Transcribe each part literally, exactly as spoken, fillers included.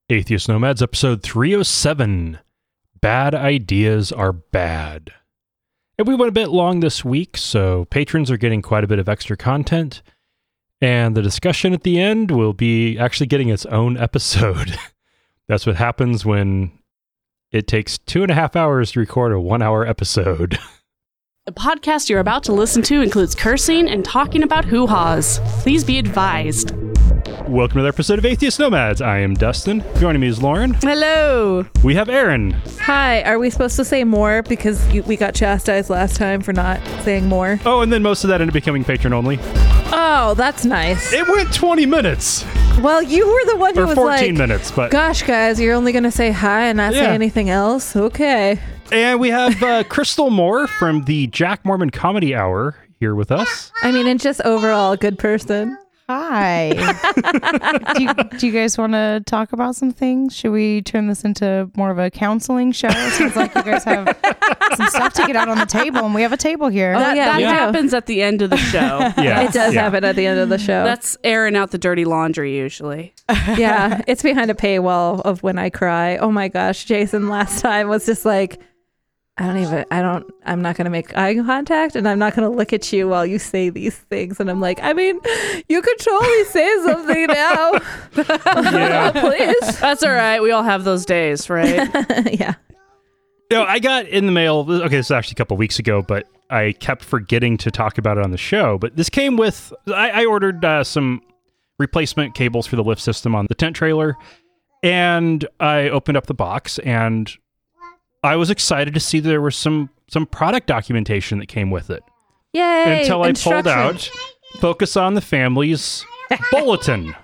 Atheist Nomads, episode three oh seven. Bad ideas are bad. And we went a bit long this week, so patrons are getting quite a bit of extra content. And the discussion at the end will be actually getting its own episode. That's what happens when it takes two and a half hours to record a one hour episode. The podcast you're about to listen to includes cursing and talking about hoo-haws. Please be advised. Welcome to the episode of Atheist Nomads. I am Dustin. Joining me is Lauren. Hello. We have Aaron. Hi. Are we supposed to say more because you, we got chastised last time for not saying more? Oh, and then most of that ended up becoming patron only. Oh, that's nice. It went twenty minutes. Well, you were the one who or was fourteen like, minutes, but gosh, guys, you're only going to say hi and not Yeah. say anything else? Okay. And we have uh, Crystal Moore from the Jack Mormon Comedy Hour here with us. I mean, and just overall a good person. Hi. do, you, do you guys want to talk about some things? Should we turn this into more of a counseling show? It sounds like you guys have some stuff to get out on the table, and we have a table here. Oh, That, yeah, that we do. happens at the end of the show. Yeah, It does yeah. happen at the end of the show. That's airing out the dirty laundry usually. Yeah, it's behind a paywall of when I cry. Oh my gosh, Jason last time was just like, I don't even, I don't, I'm not going to make eye contact and I'm not going to look at you while you say these things. And I'm like, I mean, you could totally say something now. Yeah. Please. That's all right. We all have those days, right? Yeah. You know, I got in the mail, okay, this is actually a couple weeks ago, but I kept forgetting to talk about it on the show. But this came with, I, I ordered uh, some replacement cables for the lift system on the tent trailer. And I opened up the box and I was excited to see there was some some product documentation that came with it. Yay. Until I pulled instruction. out Focus on the Family's bulletin.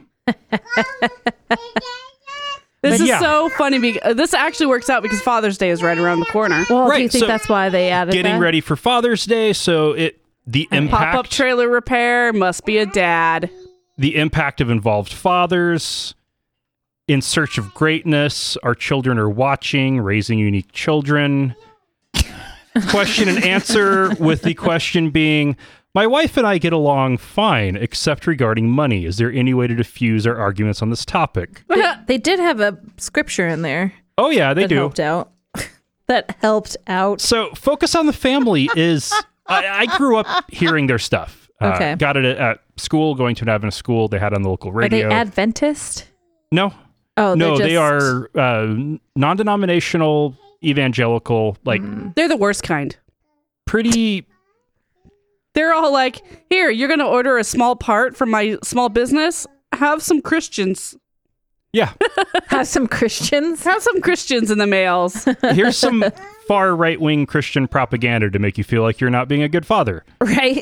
This But is yeah. so funny. Because this actually works out because Father's Day is right around the corner. Well, do Right, you think so that's why they added Getting that? ready for Father's Day, so it the impact Pop-up trailer repair must be a dad. the impact of involved fathers. In search of greatness, our children are watching, raising unique children. Question and answer, with the question being, my wife and I get along fine, except regarding money. Is there any way to diffuse our arguments on this topic? They, they did have a scripture in there Oh yeah, they that do. helped out. that helped out. So Focus on the Family is, I, I grew up hearing their stuff. Uh, Okay. Got it at, at school, going to an Adventist school. They had it on the local Are they radio. Adventist? no, Oh, no, they're they just- are uh, non-denominational, evangelical, like They're the worst kind. pretty. They're all like, here, you're going to order a small part from my small business. Have some Christians. Yeah, have some Christians. Have some Christians in the mails. here's some far right-wing Christian propaganda to make you feel like you're not being a good father Right.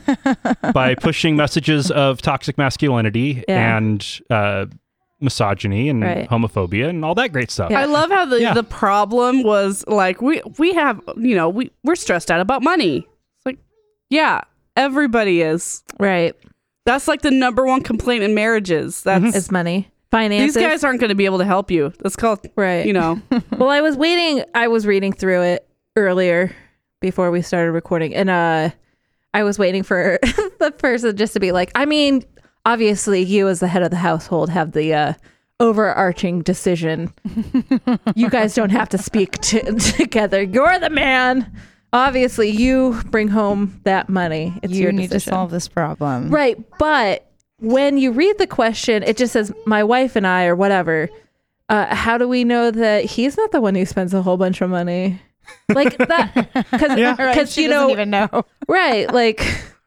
by pushing messages of toxic masculinity Yeah. and uh, misogyny and Right. homophobia and all that great stuff. Yeah. I love how the, Yeah. the problem was like, we, we have, you know, we, we're stressed out about money. It's like, yeah, everybody is. Right. That's like the number one complaint in marriages. That's It's money. Finances. These guys aren't going to be able to help you. That's called, Right. you know. Well, I was waiting. I was reading through it earlier before we started recording. And uh, I was waiting for the person just to be like, I mean, obviously you as the head of the household have the uh, overarching decision. You guys don't have to speak to, together. You're the man. Obviously you bring home that money. It's you your need decision. to solve this problem. Right. But when you read the question, it just says, my wife and I, or whatever. Uh, how do we know that he's not the one who spends a whole bunch of money? Like that. Because, Yeah. Right, she you doesn't know, even know. right. Like,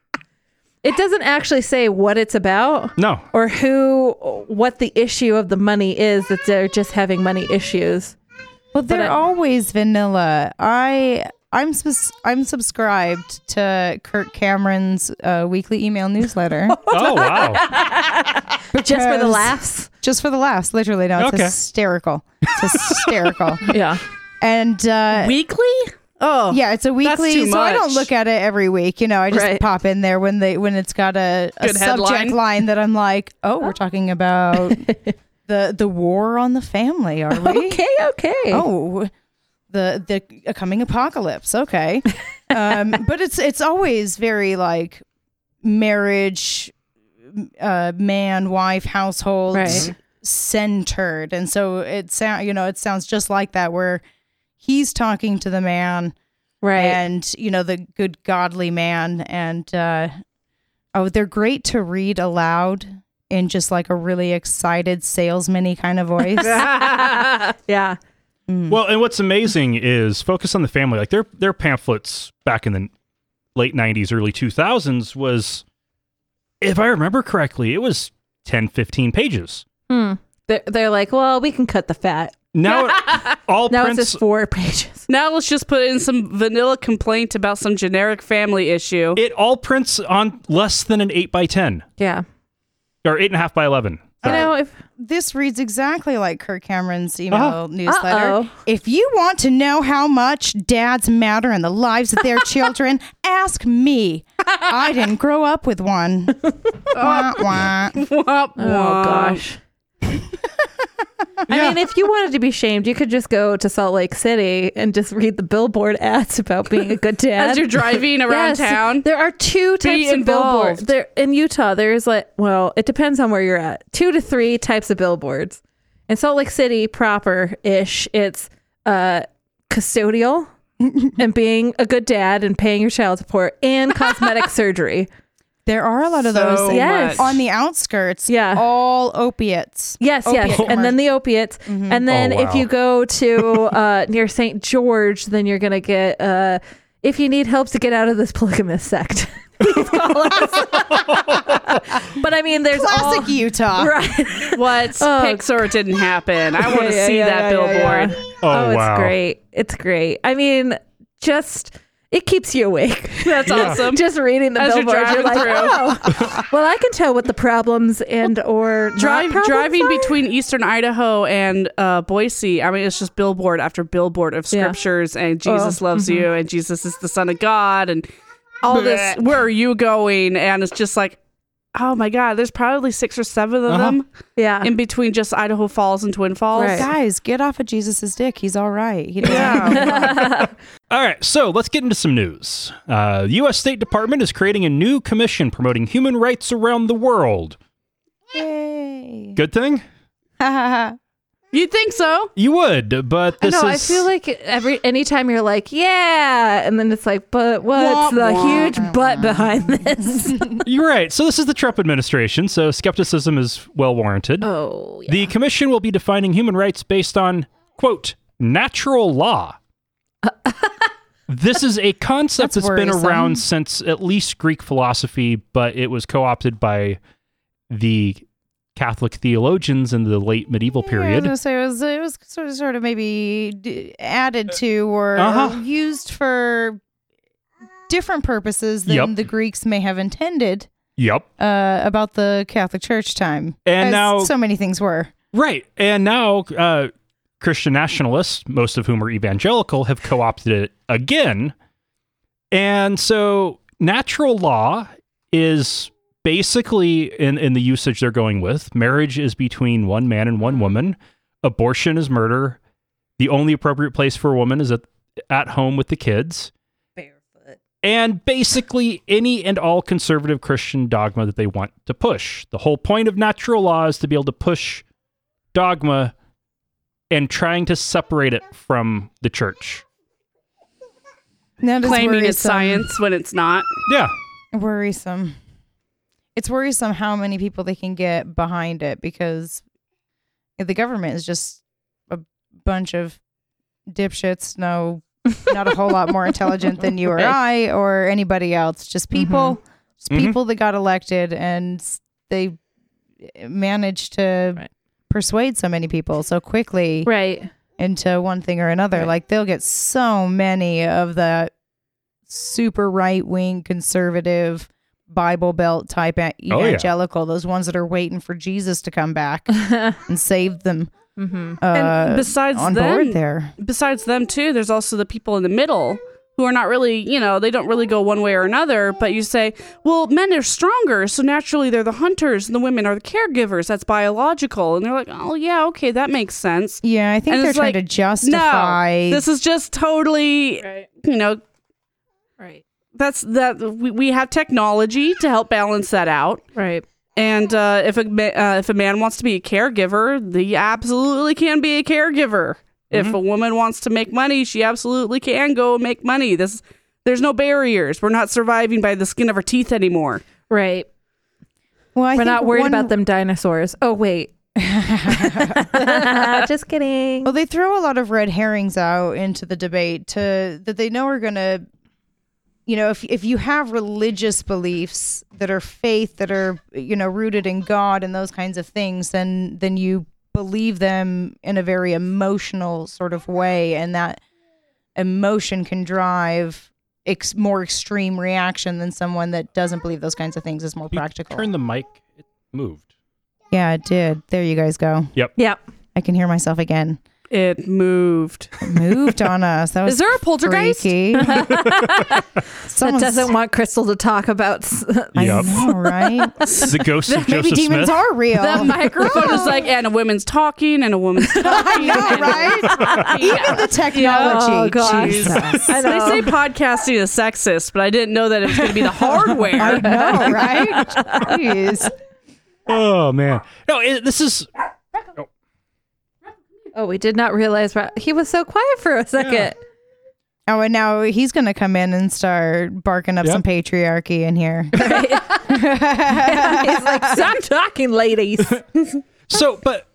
it doesn't actually say what it's about No, or who, what the issue of the money is, that they're just having money issues. Well, they're I- always vanilla. I I'm sus- I'm subscribed to Kirk Cameron's uh, weekly email newsletter. oh wow, Just for the because- laughs. Just for the laughs, literally. No, it's Okay. hysterical. It's hysterical. Yeah. And uh, Weekly? Oh, yeah, it's a weekly. too So I don't much. look at it every week. You know, I just Right. pop in there when they when it's got a, a Good subject headline. line that I'm like, oh, we're talking about the the war on the family, are we? Okay. Okay. Oh, the the coming apocalypse. Okay, um, but it's it's always very like marriage, uh, man, wife, household Right. centered. And so it sound, you know, it sounds just like that, where he's talking to the man, Right. and, you know, the good godly man. And, uh, oh, they're great to read aloud in just like a really excited salesman-y kind of voice. yeah. Well, and what's amazing is Focus on the Family. Like their their pamphlets back in the late nineties, early two thousands was, if I remember correctly, it was ten, fifteen pages. Hmm. They're, they're like, well, we can cut the fat. Now it all Now prints. it's just four pages. Now let's just put in some vanilla complaint about some generic family issue. It all prints on less than an eight by ten Yeah. or eight and a half by eleven. You Sorry. know, if This reads exactly like Kirk Cameron's email Uh-huh. newsletter. Uh-oh. If you want to know how much dads matter in the lives of their children, ask me. I didn't grow up with one. Wah, wah. Womp oh womp. gosh. I mean, if you wanted to be shamed, you could just go to Salt Lake City and just read the billboard ads about being a good dad. As you're driving around Yes, town. there are two types of billboards. involved. There in Utah. There's like, well, it depends on where you're at. Two to three types of billboards. In Salt Lake City proper ish, it's uh, custodial and being a good dad and paying your child support and cosmetic surgery. There are a lot of So those. Yes. much. On the outskirts, Yeah. all opiates. Yes, Opiate yes, commer- and then the opiates, and then Oh, wow. if you go to uh, near Saint George, then you're gonna get. Uh, if you need help to get out of this polygamous sect, please call us. But I mean, there's Classic all Utah. right. What? Oh. Pixar didn't happen. I want to Yeah, see yeah, that yeah, yeah, billboard. yeah. Oh, it's wow. great. It's great. I mean, just. It keeps you awake. That's Yeah. awesome. Just reading the As you're billboards, you're, driving like, oh, well, I can tell what the problems and or not Drive, problems driving are. between Eastern Idaho and uh, Boise, I mean, it's just billboard after billboard of Yeah. scriptures and Jesus Oh, loves you and Jesus is the Son of God and all this. Where are you going? And it's just like, oh my God, there's probably six or seven of Uh-huh. them Yeah. in between just Idaho Falls and Twin Falls. Right. Guys, get off of Jesus's dick. He's all right. He doesn't Yeah. All right, so let's get into some news. Uh, the U S State Department is creating a new commission promoting human rights around the world. Yay. Good thing? You'd think so. You would, but I this know. is... I feel like every anytime you're like, yeah, and then it's like, but what's Womp the womp. huge butt behind this? You're right. So this is the Trump administration, so skepticism is well warranted. oh, yeah. The commission will be defining human rights based on, quote, natural law. This is a concept That's that's been worrisome. around since at least Greek philosophy, but it was co-opted by the Catholic theologians in the late medieval Yeah, I was period. gonna say it was it was sort of sort of maybe d- added to or, Uh-huh. or used for different purposes than Yep. the Greeks may have intended Yep. uh, about the Catholic Church time. And as now- so many things were. Right. And now uh, Christian nationalists, most of whom are evangelical, have co-opted it again. And so natural law is basically, in, in the usage they're going with, marriage is between one man and one woman. Abortion is murder. The only appropriate place for a woman is at, at home with the kids. Barefoot. And basically any and all conservative Christian dogma that they want to push. The whole point of natural law is to be able to push dogma and trying to separate it from the church. That is Claiming it's worrisome. science when it's not. Yeah. Worrisome. It's worrisome how many people they can get behind it, because the government is just a bunch of dipshits. No, not a whole lot more intelligent than you or I or anybody else. Just people, just Mhm. people that got elected, and they managed to Right. persuade so many people so quickly Right. into one thing or another. Right. Like they'll get so many of the super right wing conservative Bible Belt type e- Oh, yeah. evangelical, those ones that are waiting for Jesus to come back and save them. Mm-hmm. Uh, And besides on them- board there. Besides them, too, there's also the people in the middle who are not really, you know, they don't really go one way or another. But you say, well, men are stronger. So naturally, they're the hunters and the women are the caregivers. That's biological. And they're like, oh, yeah, okay, that makes sense. Yeah, I think And they're it's trying like, to justify. No, this is just totally, Right. you know, Right. that's that we, we have technology to help balance that out. Right. And uh, if a ma- uh, if a man wants to be a caregiver, he absolutely can be a caregiver. Mm-hmm. If a woman wants to make money, she absolutely can go make money. This there's no barriers. We're not surviving by the skin of our teeth anymore. Right. Well, I We're think not worried one- about them dinosaurs. Oh, wait. Just kidding. Well, they throw a lot of red herrings out into the debate to that they know are going to, you know, if if you have religious beliefs that are faith that are, you know, rooted in God and those kinds of things, then then you believe them in a very emotional sort of way, and that emotion can drive ex- more extreme reaction than someone that doesn't believe those kinds of things is more You practical. Turn the mic. It moved. Yeah, it did. There you guys go. Yep. Yep. I can hear myself again. It moved. It moved on us. That was Is there a poltergeist? freaky. That Someone's- doesn't want Crystal to talk about s- I Yep. know, right? The ghost of Maybe Joseph demons Smith. are real. The microphone is like, and a woman's talking, and a woman's talking. I know, right? Even the technology. Oh, gosh. Jesus. I They know. say podcasting is sexist, but I didn't know that it was going to be the I hardware. know, right? Jeez. Oh man. No, it, this is. Oh, we did not realize Ra- he was so quiet for a second. Oh, and now he's going to come in and start barking up Yep. some patriarchy in here. He's like, stop talking, ladies. So, but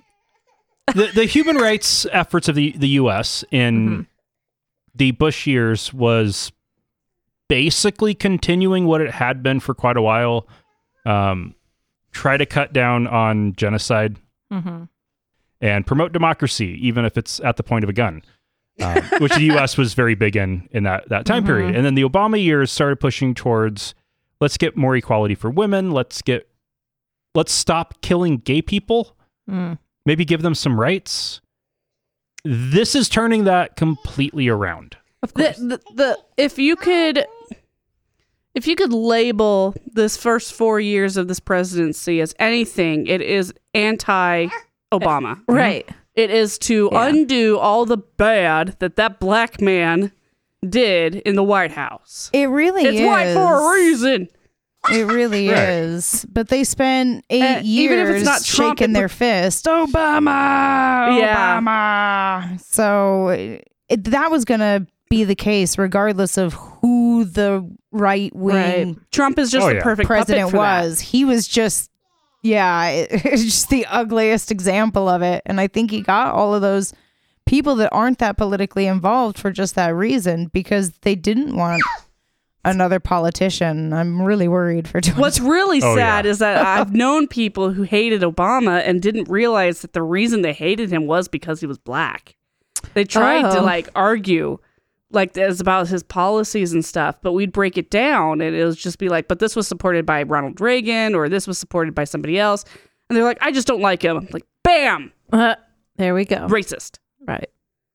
the the human rights efforts of the, the U S in Mm-hmm. the Bush years was basically continuing what it had been for quite a while. Um, try to cut down on genocide Mm-hmm. and promote democracy, even if it's at the point of a gun, uh, which the U S was very big in in that, that time Mhm. period. And then the Obama years started pushing towards, let's get more equality for women. Let's get, let's stop killing gay people. Mm. Maybe give them some rights. This is turning that completely around. Of The, course. the, the if you could if you could label this first four years of this presidency as anything, it is anti-Obama. Right. It is to Yeah. undo all the bad that that black man did in the White House. It really It's is. white for a reason. It really Right. is. But they spent eight Uh, even if years it's not Trump, shaking it- their fist. Obama! Yeah. Obama! So it, that was going to be the case regardless of who the right wing Trump is just Oh, the yeah. perfect president puppet for that. was. He was just, yeah, it, it's just the ugliest example of it. And I think he got all of those people that aren't that politically involved for just that reason, because they didn't want another politician. I'm really worried for twenty What's really Oh, sad yeah. is that I've known people who hated Obama and didn't realize that the reason they hated him was because he was black. They tried to Oh. like argue like it was about his policies and stuff, but we'd break it down and it would just be like, but this was supported by Ronald Reagan or this was supported by somebody else. And they're like, I just don't like him. I'm like, bam, Uh, there we go. racist. Right.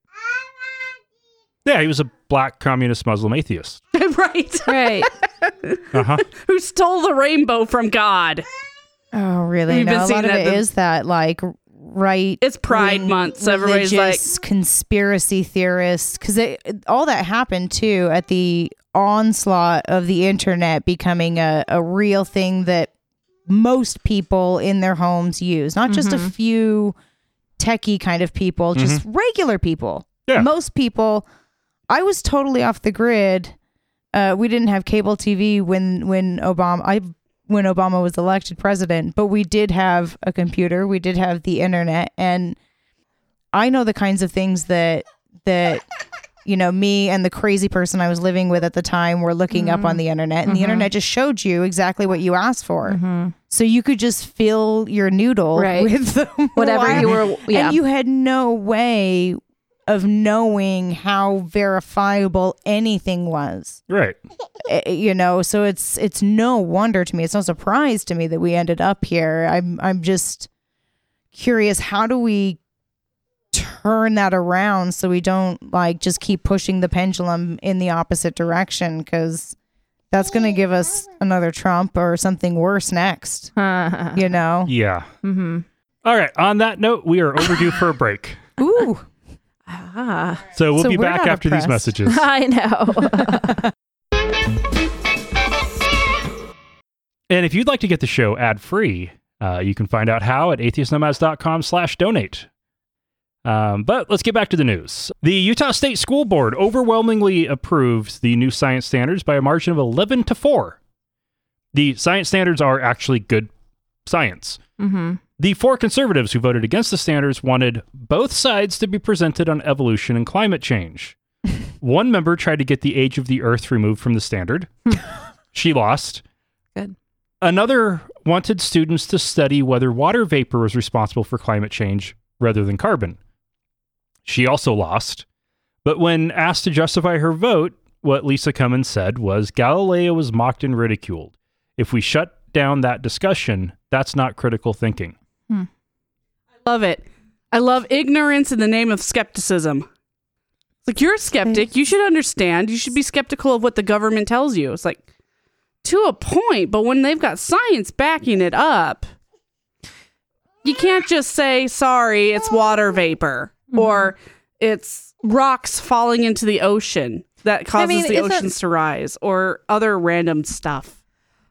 Yeah, he was a black communist Muslim atheist. Right. Right. Uh-huh. Who stole the rainbow from God. Oh, really? You've been No, a seeing lot of that it the- is that like right. It's Pride wing Month, so everybody's like, religious conspiracy theorists, because all that happened too at the onslaught of the internet becoming a, a real thing that most people in their homes use, not just a few techie kind of people, just regular people. Yeah. Most people. I was totally off the grid. Uh, we didn't have cable T V when when Obama I when Obama was elected president, but we did have a computer, we did have the internet, and I know the kinds of things that that you know me and the crazy person I was living with at the time were looking up on the internet, and the internet just showed you exactly what you asked for. So you could just fill your noodle Right. with the Whatever you were. Yeah. and you had no way of knowing how verifiable anything was. Right. Uh, you know, so it's it's no wonder to me, it's no surprise to me that we ended up here. I'm I'm just curious, how do we turn that around so we don't like just keep pushing the pendulum in the opposite direction, because that's going to give us another Trump or something worse next, you know? Yeah. mm-hmm. All right. On that note, we are overdue for a break. Ooh. Ah. So we'll So be we're back not after these oppressed. messages. I know. And if you'd like to get the show ad-free, uh, you can find out how at atheistnomads.com slash donate. Um, but let's get back to the news. The Utah State School Board overwhelmingly approved the new science standards by a margin of eleven to four. The science standards are actually good science. Mm-hmm. The four conservatives who voted against the standards wanted both sides to be presented on evolution and climate change. One member tried to get the age of the Earth removed from the standard. She lost. Good. Another wanted students to study whether water vapor was responsible for climate change rather than carbon. She also lost. But when asked to justify her vote, what Lisa Cummins said was Galileo was mocked and ridiculed. If we shut down that discussion, that's not critical thinking. I love it. I love ignorance in the name of skepticism. It's like, you're a skeptic. You should understand. You should be skeptical of what the government tells you. It's like, to a point, but when they've got science backing it up, you can't just say, sorry, it's water vapor, mm-hmm. or it's rocks falling into the ocean that causes I mean, the oceans to rise, or other random stuff.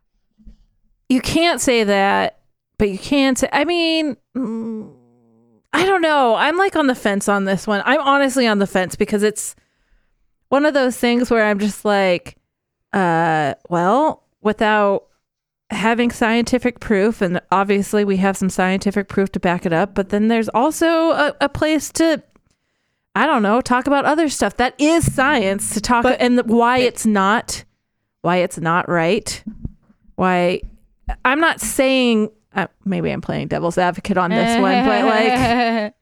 You can't say that, but you can say, I mean, mm, I don't know. I'm like on the fence on this one. I'm honestly on the fence because it's one of those things where I'm just like, uh, well, without having scientific proof, and obviously we have some scientific proof to back it up, but then there's also a, a place to, I don't know, talk about other stuff that is science to talk, but, and the, why it's not, why it's not right. Why, I'm not saying, uh, maybe I'm playing devil's advocate on this one, but like,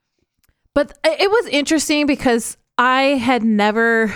but it was interesting because I had never,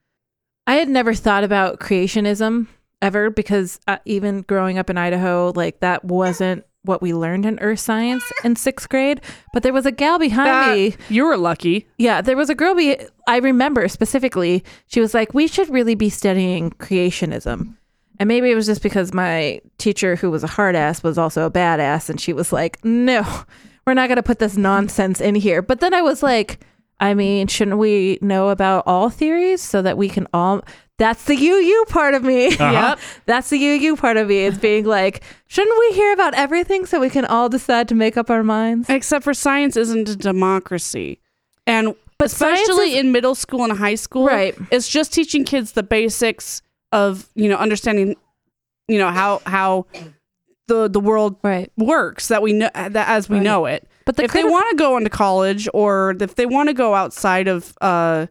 I had never thought about creationism ever, because uh, even growing up in Idaho, like that wasn't what we learned in earth science in sixth grade. But there was a gal behind that, me. You were lucky. Yeah, there was a girl, be- I remember specifically, she was like, we should really be studying creationism. And maybe it was just because my teacher, who was a hard ass, was also a badass. And she was like, no, we're not going to put this nonsense in here. But then I was like, I mean, shouldn't we know about all theories so that we can all... That's the U U part of me. Uh-huh. Yep. That's the U U part of me. It's being like, shouldn't we hear about everything so we can all decide to make up our minds? Except for science isn't a democracy. And but especially is, in middle school and high school, right. It's just teaching kids the basics of, you know, understanding, you know, how how the the world right. works, that we know that as we right. know it. But the if they want to go into college, or if they want to go outside of uh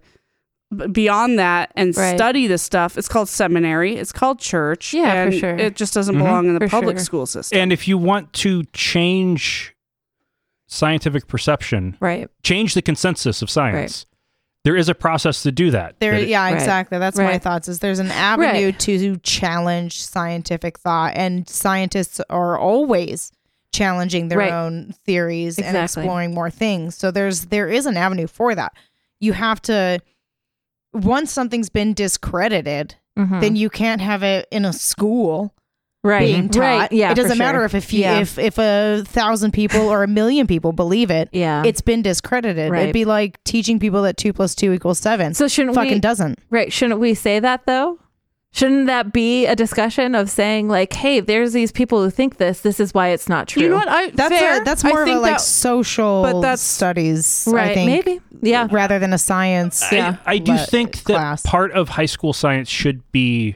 beyond that and right. study this stuff, it's called seminary, it's called church. Yeah, and for sure. It just doesn't mm-hmm. belong in the for public sure. school system. And if you want to change scientific perception, right, change the consensus of science, right. there is a process to do that. There, that it, yeah, right. exactly. That's right. my thoughts. Is there's an avenue right. to challenge scientific thought, and scientists are always challenging their right. own theories exactly. and exploring more things. So there's there is an avenue for that. You have to. Once something's been discredited, mm-hmm. then you can't have it in a school right. being taught. Right. Yeah, it doesn't for matter sure. if if, you, yeah. if if a thousand people or a million people believe it. Yeah, it's been discredited. Right. It'd be like teaching people that two plus two equals seven. So shouldn't fucking we, doesn't. Right? Shouldn't we say that though? Shouldn't that be a discussion of saying like, hey, there's these people who think this. This is why it's not true. You know what? I, that's fair. A, that's more I of think a like that, social but that's, studies, right? I think, maybe, yeah. Rather than a science. Yeah. I, I do le- think that class. part of high school science should be,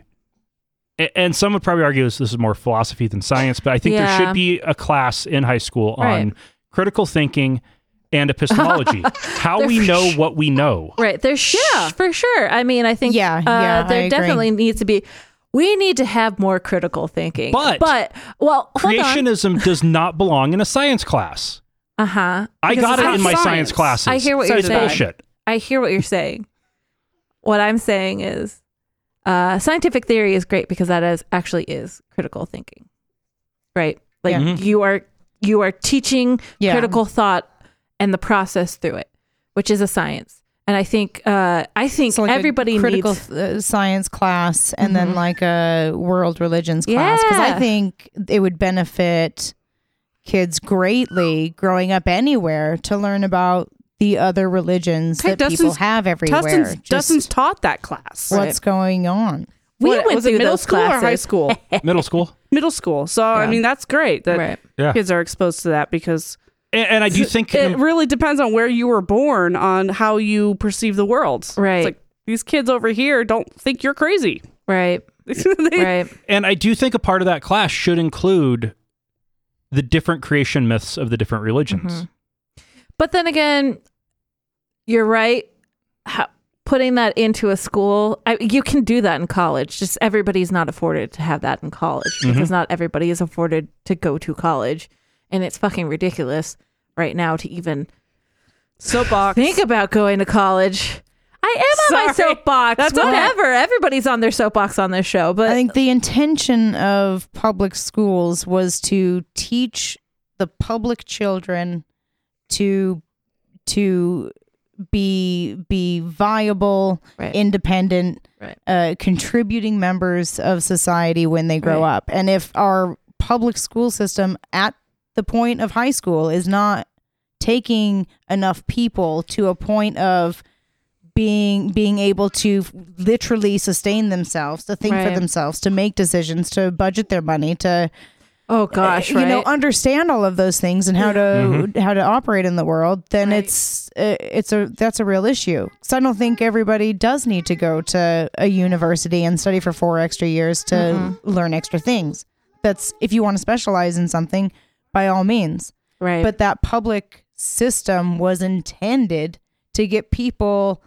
and some would probably argue this, this is more philosophy than science, but I think yeah. there should be a class in high school right. on critical thinking and epistemology, how we know what we know. Right. There's yeah, for sure. I mean, I think yeah, uh, yeah, there I definitely agree. needs to be. We need to have more critical thinking. But, but well, creationism does not belong in a science class. Uh huh. I got it in my science, science classes. I hear what so you're it's saying. Bullshit. I hear what you're saying. What I'm saying is, uh, scientific theory is great because that is actually is critical thinking, right? Like Yeah. Mm-hmm. you are you are teaching Yeah. critical thought and the process through it, which is a science. And I think uh, I think So like everybody a critical needs uh, science class, and Mhm. then like a world religions class, because Yeah. I think it would benefit kids greatly growing up anywhere to learn about the other religions Okay, that people Dustin's- have everywhere. Dustin's, Just Dustin's taught that class. what's going on. We what, went was through it middle those school classes. or high school? Middle school. Middle school. So I Yeah. mean, that's great that Right. Yeah. kids are exposed to that because And, and I do think it really depends on where you were born on how you perceive the world. Right. It's like these kids over here don't think you're crazy. Right. They- Right. and I do think a part of that class should include the different creation myths of the different religions. Mhm. But then again, you're right. How, putting that into a school, I, you can do that in college. Just everybody's not afforded to have that in college because not everybody is afforded to go to college. And it's fucking ridiculous right now to even Soapbox. think about going to college. I am on my Sorry. soapbox. That's okay. Whatever. Everybody's on their soapbox on this show. But I think the intention of public schools was to teach the public children to to be be viable, Right. independent, Right. uh, contributing members of society when they grow Right. up. And if our public school system at the point of high school is not taking enough people to a point of being being able to literally sustain themselves, to think Right. for themselves, to make decisions, to budget their money, to oh gosh, uh, right? you know understand all of those things and how to how to operate in the world, then Right. it's uh, it's a that's a real issue. So I don't think everybody does need to go to a university and study for four extra years to Mm-hmm. learn extra things. That's if you want to specialize in something, by all means. right. But that public system was intended to get people,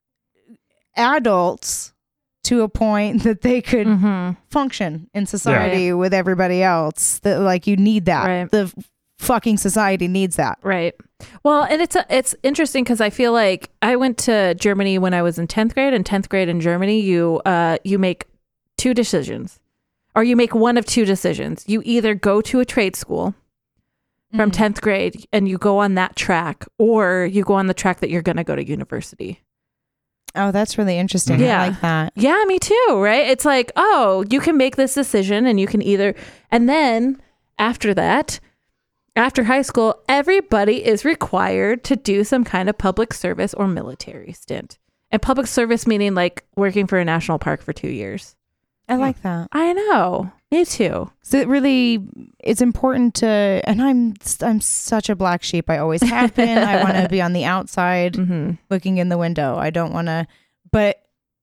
adults, to a point that they could hmm function in society with everybody else. That like you need that. Right. The fucking society needs that. Right. Well, and it's a, it's interesting because I feel like I went to Germany when I was in tenth grade, and tenth grade in Germany, you uh you make two decisions, or you make one of two decisions. You either go to a trade school from Mhm. tenth grade and you go on that track, or you go on the track that you're going to go to university. Oh, that's really interesting. Yeah. I like that. Yeah, me too, right? It's like, oh, you can make this decision and you can either, and then after that, after high school, everybody is required to do some kind of public service or military stint. And public service meaning like working for a national park for two years. I like that. I know. Me too. So it really, it's important to, and I'm I'm such a black sheep. I always have been. I want to be on the outside Mm-hmm. looking in the window. I don't want to, but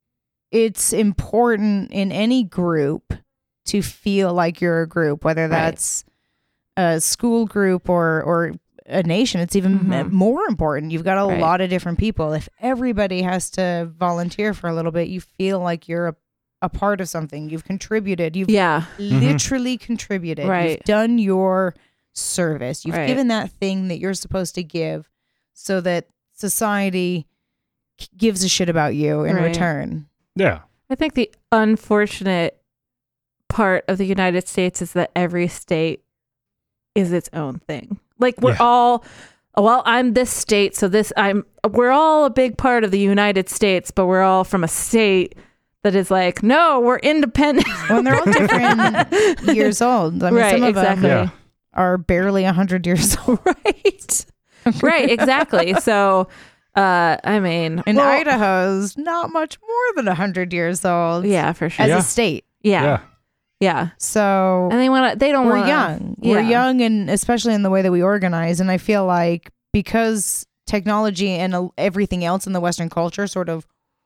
it's important in any group to feel like you're a group, whether that's a school group or or a nation. It's even Mhm. more important. You've got a Right. lot of different people. If everybody has to volunteer for a little bit, you feel like you're a, a part of something. You've contributed. You've Yeah. literally contributed. Right. You've done your service. You've Right. given that thing that you're supposed to give so that society k- gives a shit about you in Right. return. Yeah. I think the unfortunate part of the United States is that every state is its own thing. Like we're Yeah. all, well, I'm this state, so this I'm we're all a big part of the United States, but we're all from a state that is like, no, we're independent. When they're all different years old. I mean, Right, some of exactly. them Yeah. are barely one hundred years old. right. Right, exactly. So, uh, I mean, And well, Idaho's not much more than one hundred years old yeah, for sure. as Yeah. a state. yeah, yeah, Yeah. So and they want to. They don't we're want young. We're yeah. young, and especially in the way that we organize. And I feel like because technology and uh, everything else in the Western culture sort of,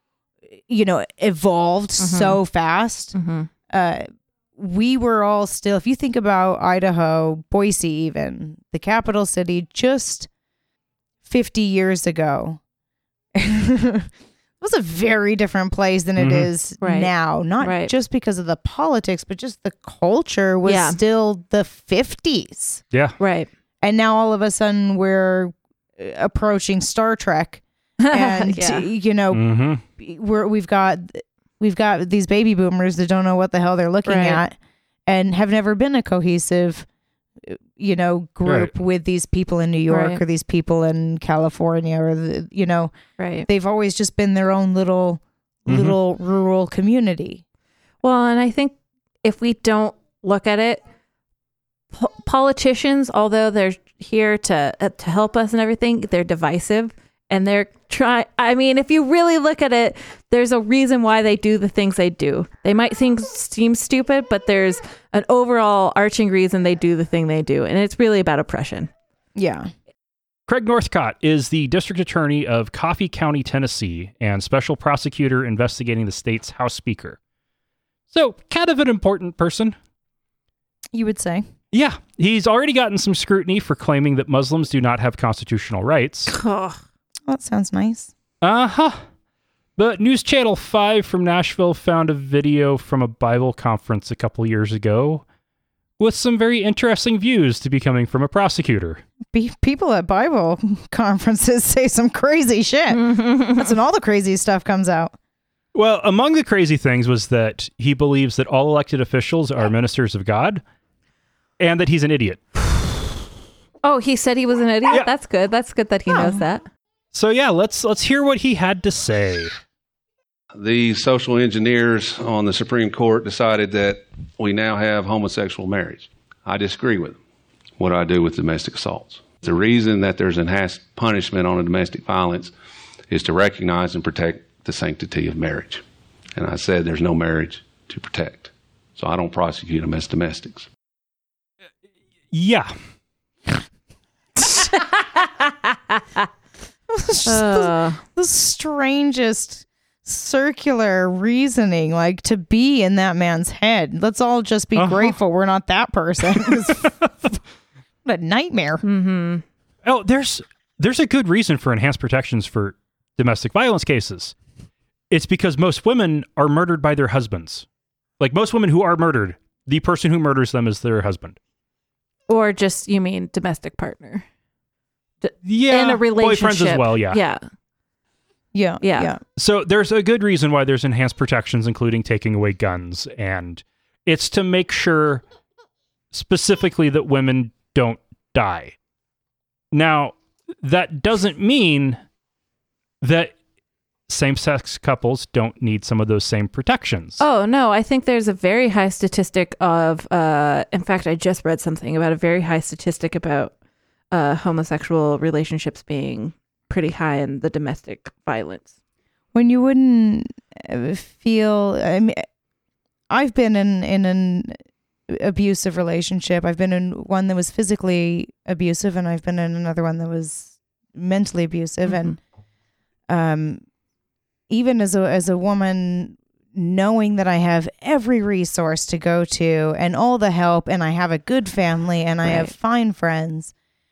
you know, evolved Mhm. so fast, hmm uh, we were all still, if you think about Idaho, Boise, even the capital city, just fifty years ago, it was a very different place than it Mhm. is Right. now. Not Right. just because of the politics, but just the culture was Yeah. still the fifties. Yeah. Right. And now all of a sudden we're uh, approaching Star Trek. And, yeah. you know, Mm-hmm. we're, we've got we've got these baby boomers that don't know what the hell they're looking Right. at and have never been a cohesive, you know, group with these people in New York Right. or these people in California or the, you know, Right. they've always just been their own little Mhm. little rural community. Well, and I think if we don't look at it, po- politicians, although they're here to uh, to help us and everything, they're divisive, And they're trying, I mean, if you really look at it, there's a reason why they do the things they do. They might think, seem stupid, but there's an overall arching reason they do the thing they do. And it's really about oppression. Yeah. Craig Northcott is the district attorney of Coffee County, Tennessee, and special prosecutor investigating the state's House Speaker. So, kind of an important person. You would say. Yeah, he's already gotten some scrutiny for claiming that Muslims do not have constitutional rights. Oh. Well, that sounds nice. Uh-huh. But News Channel five from Nashville found a video from a Bible conference a couple years ago with some very interesting views to be coming from a prosecutor. Be- people at Bible conferences say some crazy shit. That's when all the crazy stuff comes out. Well, among the crazy things was that he believes that all elected officials are ministers of God and that he's an idiot. Oh, he said he was an idiot? Yeah. That's good. That's good that he Oh. knows that. So yeah, let's let's hear what he had to say. The social engineers on the Supreme Court decided that we now have homosexual marriage. I disagree with them. What do I do with domestic assaults? The reason that there's enhanced punishment on a domestic violence is to recognize and protect the sanctity of marriage. And I said there's no marriage to protect. So I don't prosecute them as domestics. Yeah. Uh, The strangest circular reasoning, like to be in that man's head. Let's all just be Uh-huh. grateful we're not that person. What a nightmare. mm-hmm. Oh, there's there's a good reason for enhanced protections for domestic violence cases. It's because most women are murdered by their husbands. Like most women who are murdered, the person who murders them is their husband. Or just, you mean domestic partner. Yeah, In a relationship. boyfriends as well, yeah. Yeah. Yeah. Yeah. Yeah. So there's a good reason why there's enhanced protections, including taking away guns. And it's to make sure specifically that women don't die. Now, that doesn't mean that same-sex couples don't need some of those same protections. Oh, no, I think there's a very high statistic of, uh, in fact, I just read something about a very high statistic about uh, homosexual relationships being pretty high in the domestic violence. When you wouldn't uh, feel, I mean, I've been in, in an abusive relationship. I've been in one that was physically abusive, and I've been in another one that was mentally abusive. Mhm. And um, even as a as a woman, knowing that I have every resource to go to and all the help, and I have a good family, and I have Right. fine friends,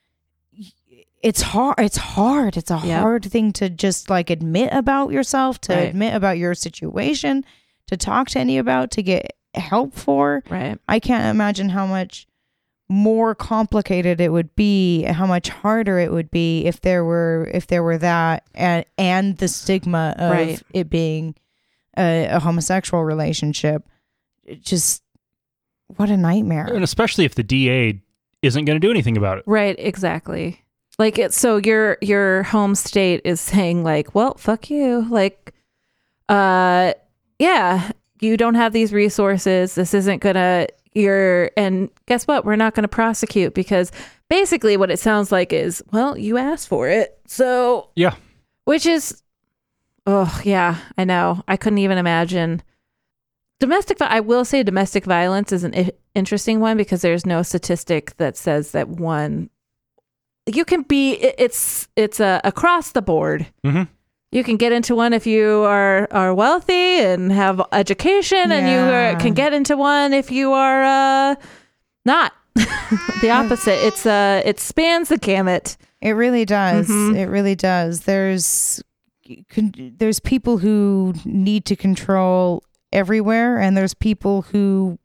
it's hard. It's hard. It's a Yep. hard thing to just like admit about yourself, to Right. admit about your situation, to talk to any about, to get help for. Right. I can't imagine how much more complicated it would be, how much harder it would be if there were if there were that and and the stigma of Right. it being a, a homosexual relationship. It just what a nightmare. And especially if the D A isn't going to do anything about it. Right, exactly. Like it's so your your home state is saying like, well, fuck you. Like, uh, yeah, you don't have these resources. This isn't gonna. You're and guess what? We're not gonna prosecute because basically what it sounds like is, well, you asked for it, so Yeah. which is, oh yeah, I know. I couldn't even imagine. Domestic, vi- I will say domestic violence is an I- interesting one because there's no statistic that says that one, you can be, it, it's, it's uh, across the board. Mm-hmm. You can get into one if you are, are wealthy and have education, and you Yeah. are, can get into one if you are uh, not. The opposite. It's uh, it spans the gamut. It really does. Mhm. It really does. There's con- there's people who need to control everywhere, and there's people who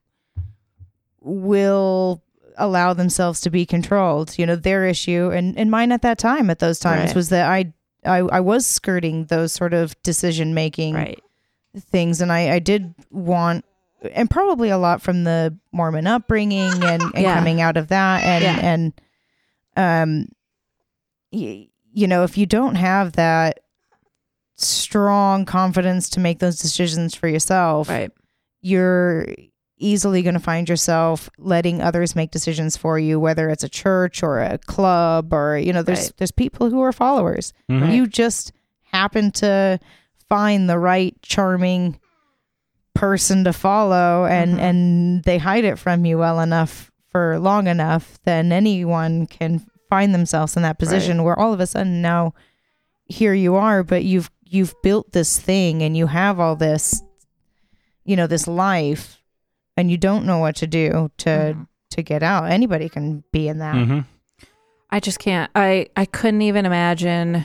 will allow themselves to be controlled. You know, their issue and, and mine at that time, at those times, Right. was that I, I I was skirting those sort of decision making Right. things, and I, I did want, and probably a lot from the Mormon upbringing and, and Yeah. coming out of that, and Yeah. and um, y- you know, if you don't have that strong confidence to make those decisions for yourself, Right. you're easily going to find yourself letting others make decisions for you, whether it's a church or a club or, you know, there's Right. there's people who are followers. Mhm. You just happen to find the right charming person to follow, and Mhm. and they hide it from you well enough for long enough, then anyone can find themselves in that position where all of a sudden now here you are, but you've you've built this thing and you have all this, you know, this life, and you don't know what to do to Mhm. to get out. Anybody can be in that. Mhm. I just can't. I I couldn't even imagine.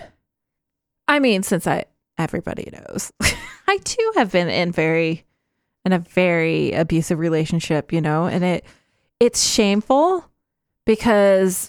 I mean, since I everybody knows, I too have been in very in a very abusive relationship, you know, and it it's shameful because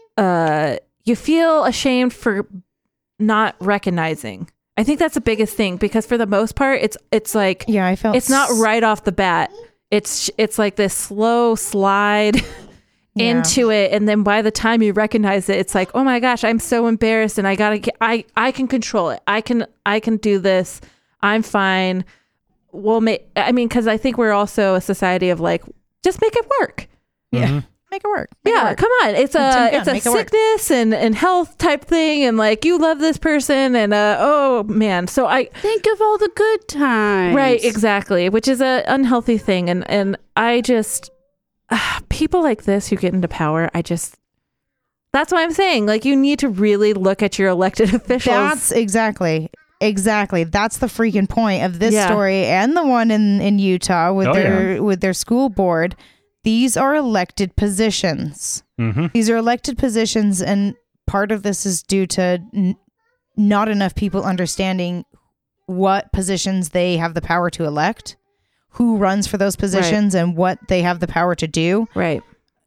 uh you feel ashamed for not recognizing. I think that's the biggest thing, because for the most part, it's it's like Yeah, I felt it's not s- right off the bat. It's it's like this slow slide Yeah. into it, and then by the time you recognize it, it's like, oh my gosh, I'm so embarrassed, and I gotta get, I I can control it. I can I can do this. I'm fine. We'll make. I mean, because I think we're also a society of like, just make it work. Yeah. Mhm. Make it work. Make it Yeah, work. come on. It's Tim a Gunn, it's a make it work. sickness and and health type thing, and like you love this person, and uh oh man. So I Think of all the good times. Right, exactly, which is a unhealthy thing, and and I just uh, people like this who get into power, I just that's what I'm saying. Like, you need to really look at your elected officials. That's exactly, exactly. That's the freaking point of this Yeah. story and the one in, in Utah with Oh, their with their school board. These are elected positions. Mhm. These are elected positions, and part of this is due to n- not enough people understanding what positions they have the power to elect, who runs for those positions, and what they have the power to do. right.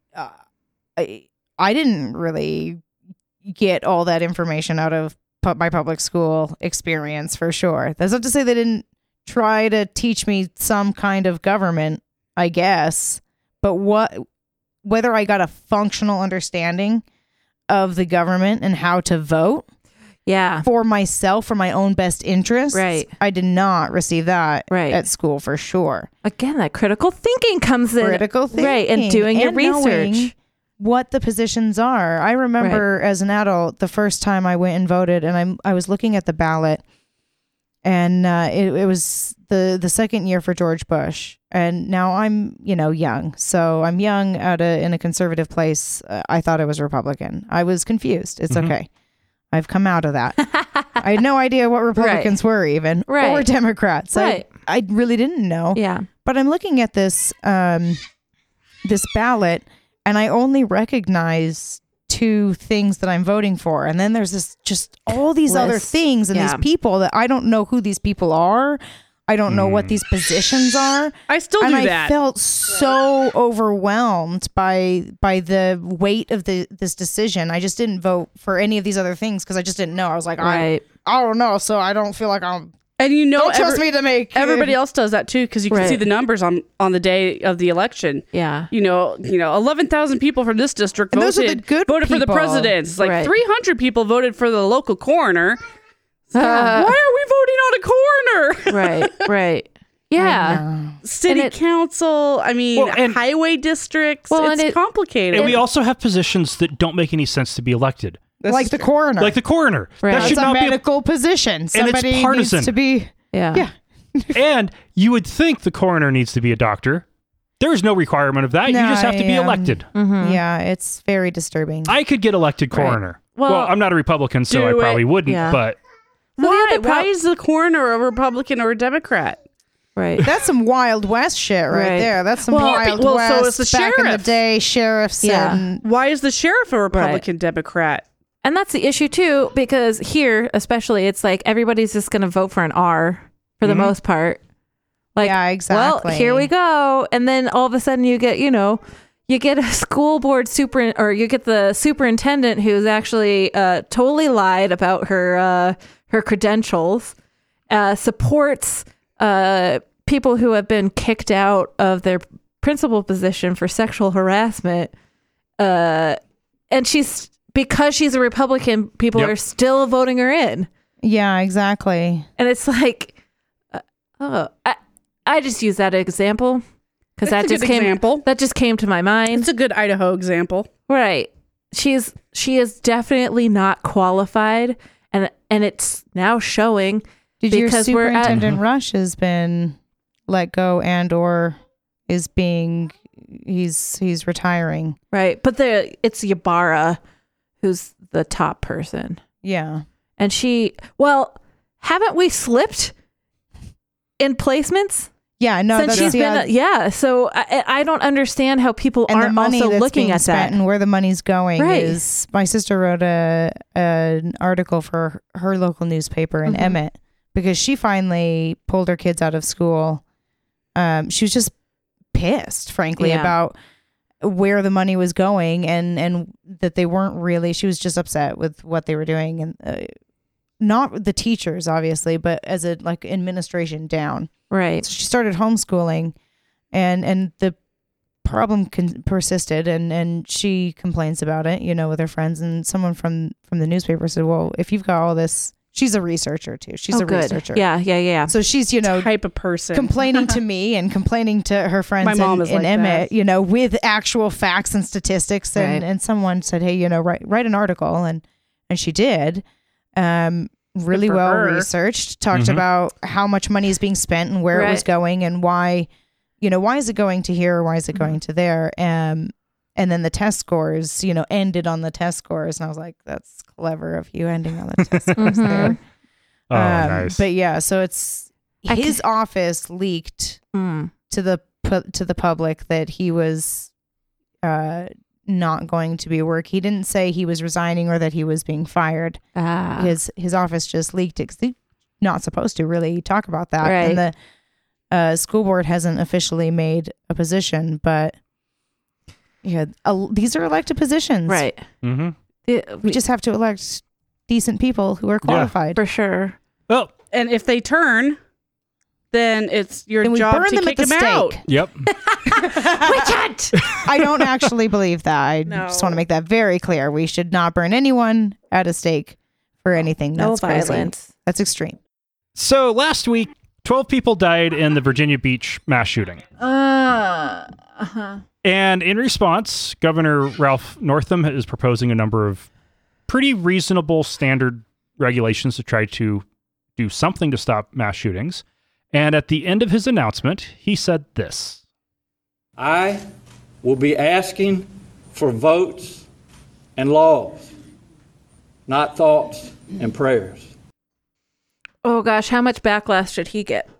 I, I didn't really get all that information out of pu- my public school experience, for sure. That's not to say they didn't try to teach me some kind of government, I guess, but what whether I got a functional understanding of the government and how to vote Yeah. for myself, for my own best interests, Right. I did not receive that Right. at school, for sure. Again, that critical thinking comes in. Critical thinking, Right, and doing your and knowing research. what the positions are. I remember as an adult, the first time I went and voted, and I'm I was looking at the ballot, and uh, it, it was the the second year for George Bush, and now I'm you know young, so I'm young at a in a conservative place. Uh, I thought I was Republican. I was confused. It's Mhm. okay. I've come out of that. I had no idea what Republicans were even, or Right. Democrats. Right. I, I really didn't know. Yeah. But I'm looking at this um, this ballot, and I only recognize two things that I'm voting for, and then there's this just all these other List. things and Yeah. these people that I don't know who these people are. I don't know what these positions are. I still and do I that. felt so overwhelmed by by the weight of the this decision. I just didn't vote for any of these other things because I just didn't know. I was like, Right. I, I don't know, so I don't feel like I'm. and you know, Don't trust every- me to make everybody else does that too, because you can Right. see the numbers on on the day of the election. Yeah. You know, you know, eleven thousand people from this district And voted those are the good voted for the people. president. It's like Right. three hundred people voted for the local coroner. Uh, Why are we voting on a coroner? right. Right. Yeah. City And it- council. I mean, Well, and- highway districts. Well, it's and it- complicated. And we also have positions that don't make any sense to be elected, That's like the true. coroner. like the coroner. Right. That That's should a not be. A, medical position. Somebody partisan. needs to be. Yeah. Yeah. and you would think the coroner needs to be a doctor. There is no requirement of that. you No, just have to be I, um, elected. Mm-hmm. Yeah, it's very disturbing. I could get elected coroner. Well, Well, I'm not a Republican, so I do it. probably wouldn't. Yeah. But So the Why? other prob- Why is the coroner a Republican or a Democrat? Right. That's some Wild West shit right, Right. there. That's some Well, Wild well, so West is the back in the sheriff. day. Sheriffs Yeah. and Why is the sheriff a Republican, Democrat? And that's the issue too, because here, especially, it's like everybody's just going to vote for an R for the Mhm. most part. Like, yeah, exactly. well, here we go. And then all of a sudden you get, you know, you get a school board super, or you get the superintendent who's actually uh, totally lied about her uh, her credentials, uh, supports uh, people who have been kicked out of their principal position for sexual harassment. Uh, and she's, because she's a Republican, people Yep. are still voting her in. Yeah, exactly. And it's like, uh, oh, I, I just use that example. because That's that a just good came example. that just came to my mind. It's a good Idaho example. Right. She's she is definitely not qualified, and and it's now showing. Did your because we're at- superintendent Rush has been let go and or is being he's he's retiring? Right, but the it's Ybarra who's the top person, Yeah. and she. Well, haven't we slipped in placements? Yeah, no, Since that's she's yeah, been, a, yeah. So I, I don't understand how people and the aren't money also that's looking being at spent that. and where the money's going Right. is. My sister wrote a an article for her local newspaper in Mhm. Emmett because she finally pulled her kids out of school. Um, she was just pissed, frankly, Yeah. about where the money was going and and that they weren't really. She was just upset with what they were doing and uh, not the teachers, obviously, but as a like administration down. Right. So she started homeschooling, and and the problem con- persisted, and and she complains about it, you know, with her friends. And someone from from the newspaper said, "Well, if you've got all this," she's a researcher too. She's oh, a good. researcher. Yeah, yeah, yeah. So she's, you know, Type of person. complaining to me and complaining to her friends My mom in, is in like Emmett, that. you know, with actual facts and statistics. And, Right. and someone said, "Hey, you know, write write an article," and and she did. Um, really for well her. researched. Talked Mhm. about how much money is being spent and where it was Right. going and why, you know, why is it going to here or why is it Mm-hmm. going to there? Um, and then the test scores, you know, ended on the test scores, and I was like, "That's clever of you, ending on the test scores Mhm. there." Oh, Um, nice. But yeah, so it's I his office leaked Mm. to the pu- to the public that he was uh, not going to be work. He didn't say he was resigning or that he was being fired. Ah. His his office just leaked it because they're not supposed to really talk about that. Right. And the uh, school board hasn't officially made a position, but yeah, uh, these are elected positions. Right. mm-hmm. The- We just have to elect decent people who are qualified. for sure. Well, And if they turn, then it's your Then we job burn to them kick at the them out. stake. yep. Witch hunt. I don't actually believe that. I No. just want to make that very clear. We should not burn anyone at a stake for anything. No That's crazy. violence. That's extreme. So last week, twelve people died in the Virginia Beach mass shooting. Uh, uh-huh. And in response, Governor Ralph Northam is proposing a number of pretty reasonable standard regulations to try to do something to stop mass shootings. And at the end of his announcement, he said this. I will be asking for votes and laws, not thoughts and prayers. Oh gosh, how much backlash should he get?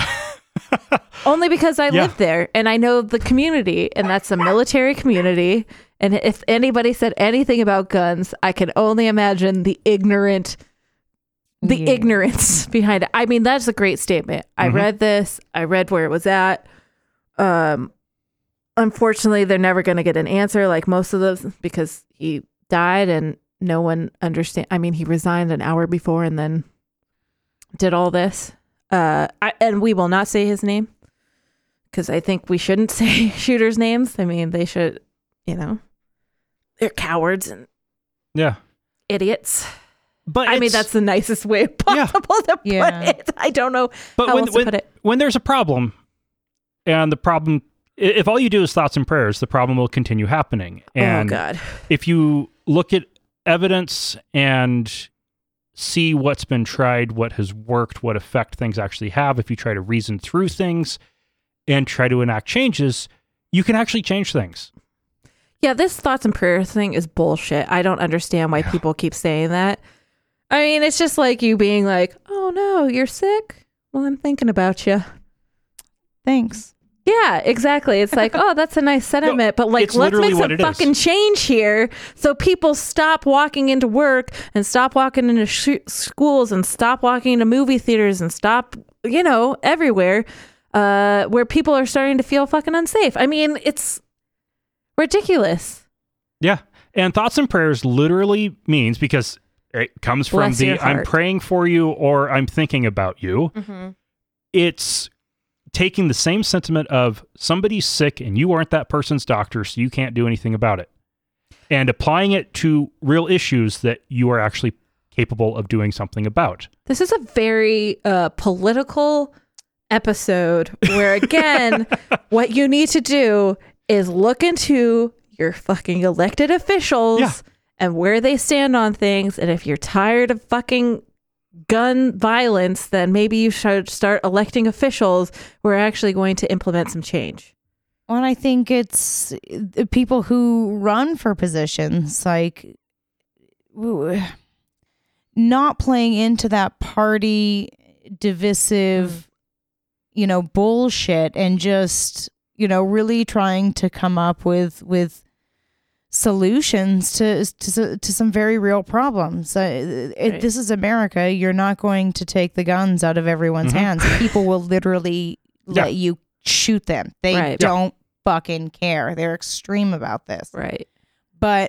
Only because I Yeah. live there and I know the community, and that's a military community. And if anybody said anything about guns, I can only imagine the ignorant, the Yeah. ignorance behind it. I mean, that's a great statement. I Mhm. read this. I read where it was at. Um, unfortunately, they're never going to get an answer like most of those because he died and no one understand. I mean, he resigned an hour before and then did all this. Uh, I, and we will not say his name because I think we shouldn't say shooters' names. I mean, they should, you know, they're cowards and Yeah. idiots. But I mean, it's- that's the nicest way Yeah. possible to Yeah. put it. I don't know But how when, else to when, put it. when there's a problem, and the problem, i- if all you do is thoughts and prayers, the problem will continue happening. And oh, God. if you look at evidence and see what's been tried, what has worked, what effect things actually have, if you try to reason through things and try to enact changes, you can actually change things. Yeah, this thoughts and prayers thing is bullshit. I don't understand why people keep saying that. I mean, it's just like you being like, oh, no, you're sick? Well, I'm thinking about you. Thanks. Yeah, exactly. It's like, oh, that's a nice sentiment, but like, it's let's literally make what some it is. fucking change here so people stop walking into work and stop walking into sh- schools and stop walking into movie theaters and stop, you know, everywhere uh, where people are starting to feel fucking unsafe. I mean, it's ridiculous. Yeah. And thoughts and prayers literally means, because it comes from Bless the your I'm heart. praying for you or I'm thinking about you. Mm-hmm. It's taking the same sentiment of somebody's sick and you aren't that person's doctor, so you can't do anything about it, and applying it to real issues that you are actually capable of doing something about. This is a very uh, political episode where, again, what you need to do is look into your fucking elected officials Yeah. and where they stand on things. And if you're tired of fucking gun violence, then maybe you should start electing officials who are actually going to implement some change. Well, and I think it's the people who run for positions, like w- not playing into that party divisive, mm. you know, bullshit, and just, you know, really trying to come up with with solutions to to, to some very real problems. Uh, it, Right. This is America. You're not going to take the guns out of everyone's Mhm. hands. People will literally let Yeah. you shoot them. They Right. don't fucking care. They're extreme about this. Right. But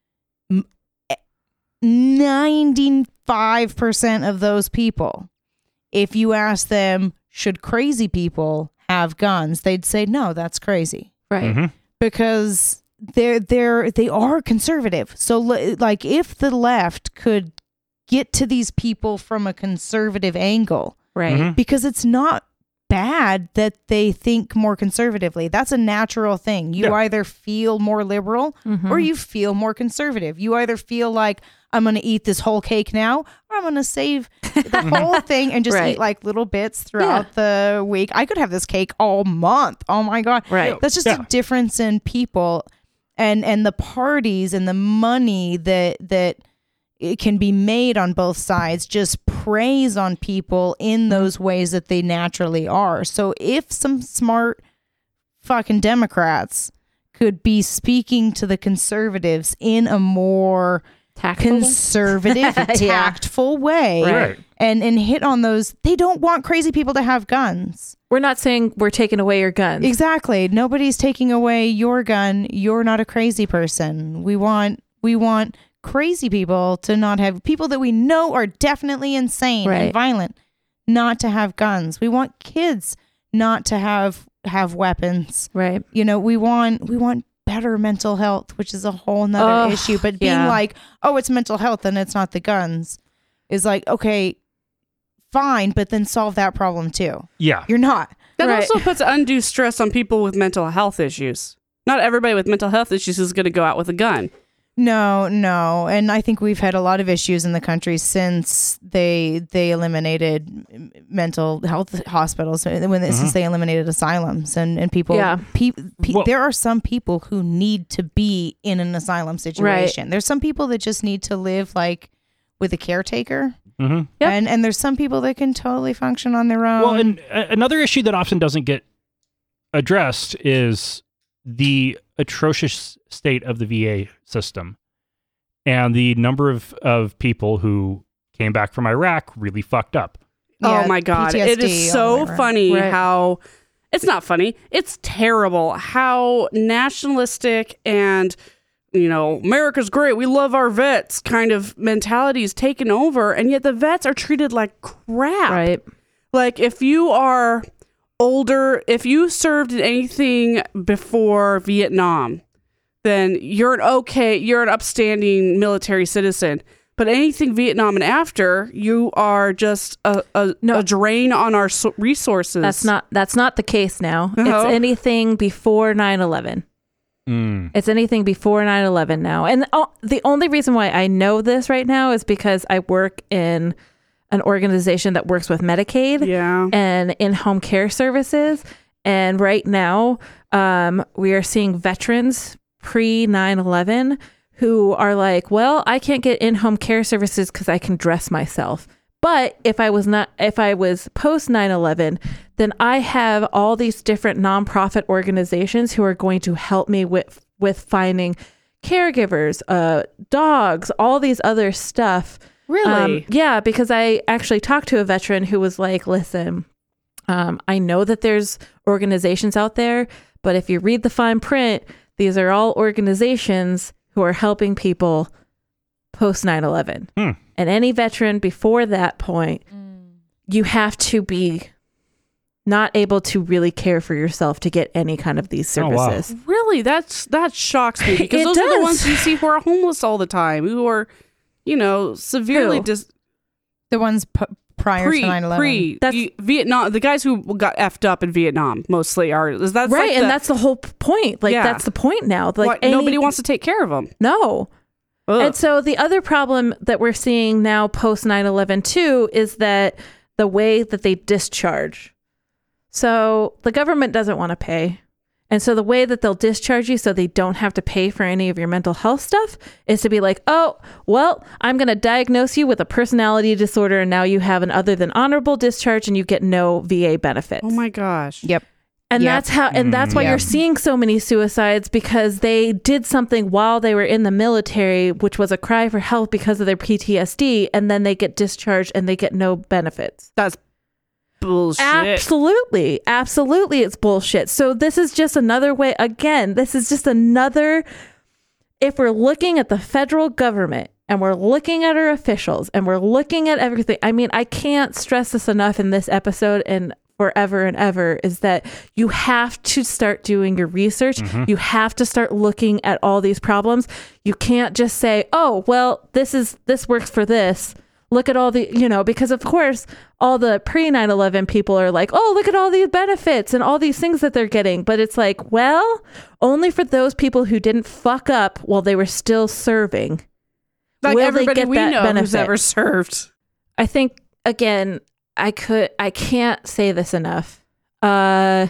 ninety-five percent of those people, if you ask them, should crazy people have guns, they'd say, no, that's crazy. Right. Mhm. Because they're they're they are conservative. So li- like if the left could get to these people from a conservative angle, Right. Mhm. because it's not bad that they think more conservatively. That's a natural thing. You Yeah. either feel more liberal Mhm. or you feel more conservative. You either feel like I'm going to eat this whole cake now, or I'm going to save the whole thing and just Right. eat like little bits throughout the week. I could have this cake all month. Oh my God. Right. That's just Yeah. a difference in people and and the parties and the money that that it can be made on both sides just preys on people in those ways that they naturally are. So if some smart fucking Democrats could be speaking to the conservatives in a more Tactful. conservative, Yeah. tactful way, Right. and and hit on those, they don't want crazy people to have guns. We're not saying we're taking away your guns. Exactly. Nobody's taking away your gun. You're not a crazy person. We want we want crazy people to not have, people that we know are definitely insane Right. and violent, not to have guns. We want kids not to have have weapons. Right. You know, we want we want better mental health, which is a whole nother Ugh, issue. But being yeah. like, oh, it's mental health and it's not the guns, is like, okay, fine, but then solve that problem too. Yeah. You're not. That Right. also puts undue stress on people with mental health issues. Not everybody with mental health issues is going to go out with a gun. No, no. And I think we've had a lot of issues in the country since they they eliminated m- mental health hospitals, when they, since they eliminated asylums, and, and people, Yeah. pe- pe- Well- there are some people who need to be in an asylum situation. There's some people that just need to live like with a caretaker. hmm Yep. And and there's some people that can totally function on their own. Well, and uh, another issue that often doesn't get addressed is the atrocious state of the V A system and the number of, of people who came back from Iraq really fucked up. Yeah, oh my God. It P T S D is all so the way around. funny Right. how it's not funny. It's terrible how nationalistic and, you know, America's great. We love our vets kind of mentality is taken over. And yet the vets are treated like crap. Right. Like if you are older, if you served in anything before Vietnam, then you're an okay, you're an upstanding military citizen. But anything Vietnam and after, you are just a, a, No. a drain on our so- resources. That's not that's not the case now. No. It's anything before nine eleven. Mm. It's anything before nine eleven now. And the, the only reason why I know this right now is because I work in an organization that works with Medicaid Yeah. and in-home care services. And right now, um, we are seeing veterans pre nine eleven who are like, well, I can't get in-home care services because I can dress myself. But if I was not, if I was post nine eleven, then I have all these different nonprofit organizations who are going to help me with with finding caregivers, uh, dogs, all these other stuff. Really? Um, yeah, because I actually talked to a veteran who was like, listen, um, I know that there's organizations out there, but if you read the fine print, these are all organizations who are helping people post nine eleven. Hmm. And any veteran before that point, you have to be not able to really care for yourself to get any kind of these Oh, wow. services. Really? That's that shocks me because It those are the does. ones you see who are homeless all the time, who are, you know, severely Who? dis. the ones po- prior pre, to nine eleven. Pre, That's- you- Vietnam. The guys who got effed up in Vietnam mostly are. Is that right, like and the, that's the whole p- point. Like Yeah. that's the point now. Like what, any- nobody wants to take care of them. No. Ugh. And so the other problem that we're seeing now post nine eleven too is that the way that they discharge. So the government doesn't want to pay. And so the way that they'll discharge you so they don't have to pay for any of your mental health stuff is to be like, oh, well, I'm going to diagnose you with a personality disorder and now you have an other than honorable discharge and you get no V A benefits. Oh my gosh. Yep. And Yep. that's how, and that's why Yep. you're seeing so many suicides because they did something while they were in the military, which was a cry for help because of their P T S D, and then they get discharged and they get no benefits. That's bullshit. Absolutely, absolutely, it's bullshit. So this is just another way. Again, this is just another. If we're looking at the federal government and we're looking at our officials and we're looking at everything, I mean, I can't stress this enough in this episode and forever and ever is that you have to start doing your research. You have to start looking at all these problems. You can't just say, oh, well, this is this works for this. Look at all the, you know, because of course, all the pre nine eleven people are like, oh, look at all these benefits and all these things that they're getting. But it's like, well, only for those people who didn't fuck up while they were still serving. Like will they everybody get we that know benefit. who's ever served. I think, again, I could, I can't say this enough. Uh,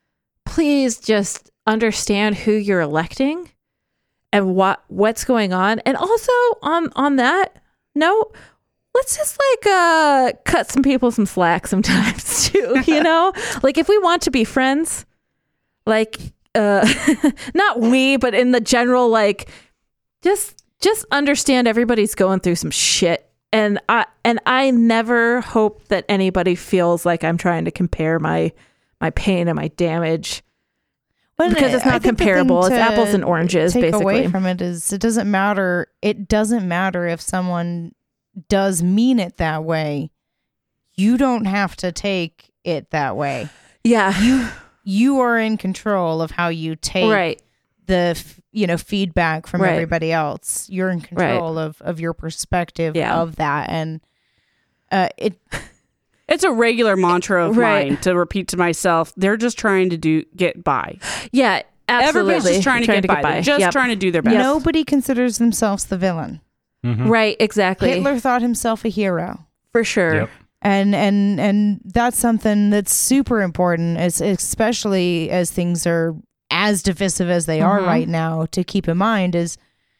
please just understand who you're electing and what, what's going on. And also on, on that note, let's just like uh cut some people some slack sometimes too, you know? Like if we want to be friends, like uh not we, but in the general, like just just understand everybody's going through some shit. And I and I never hope that anybody feels like I'm trying to compare my my pain and my damage. Well, Because it's I not think the thing comparable. It's to apples and oranges, take basically. away from it is it doesn't matter. It doesn't matter if someone does mean it that way. You don't have to take it that way. Yeah. You you are in control of how you take Right. the f- you know feedback from Right. everybody else. You're in control of of your perspective Yeah. of that, and uh, it. It's a regular mantra of Right. mine to repeat to myself. They're just trying to do get by. Yeah. Absolutely. Everybody's just trying to get by. They're just Yep. trying to do their best. Nobody considers themselves the villain. Mhm. Right. Exactly. Hitler thought himself a hero. For sure. Yep. and and and that's something that's super important, as especially as things are as divisive as they are Mhm. right now, to keep in mind is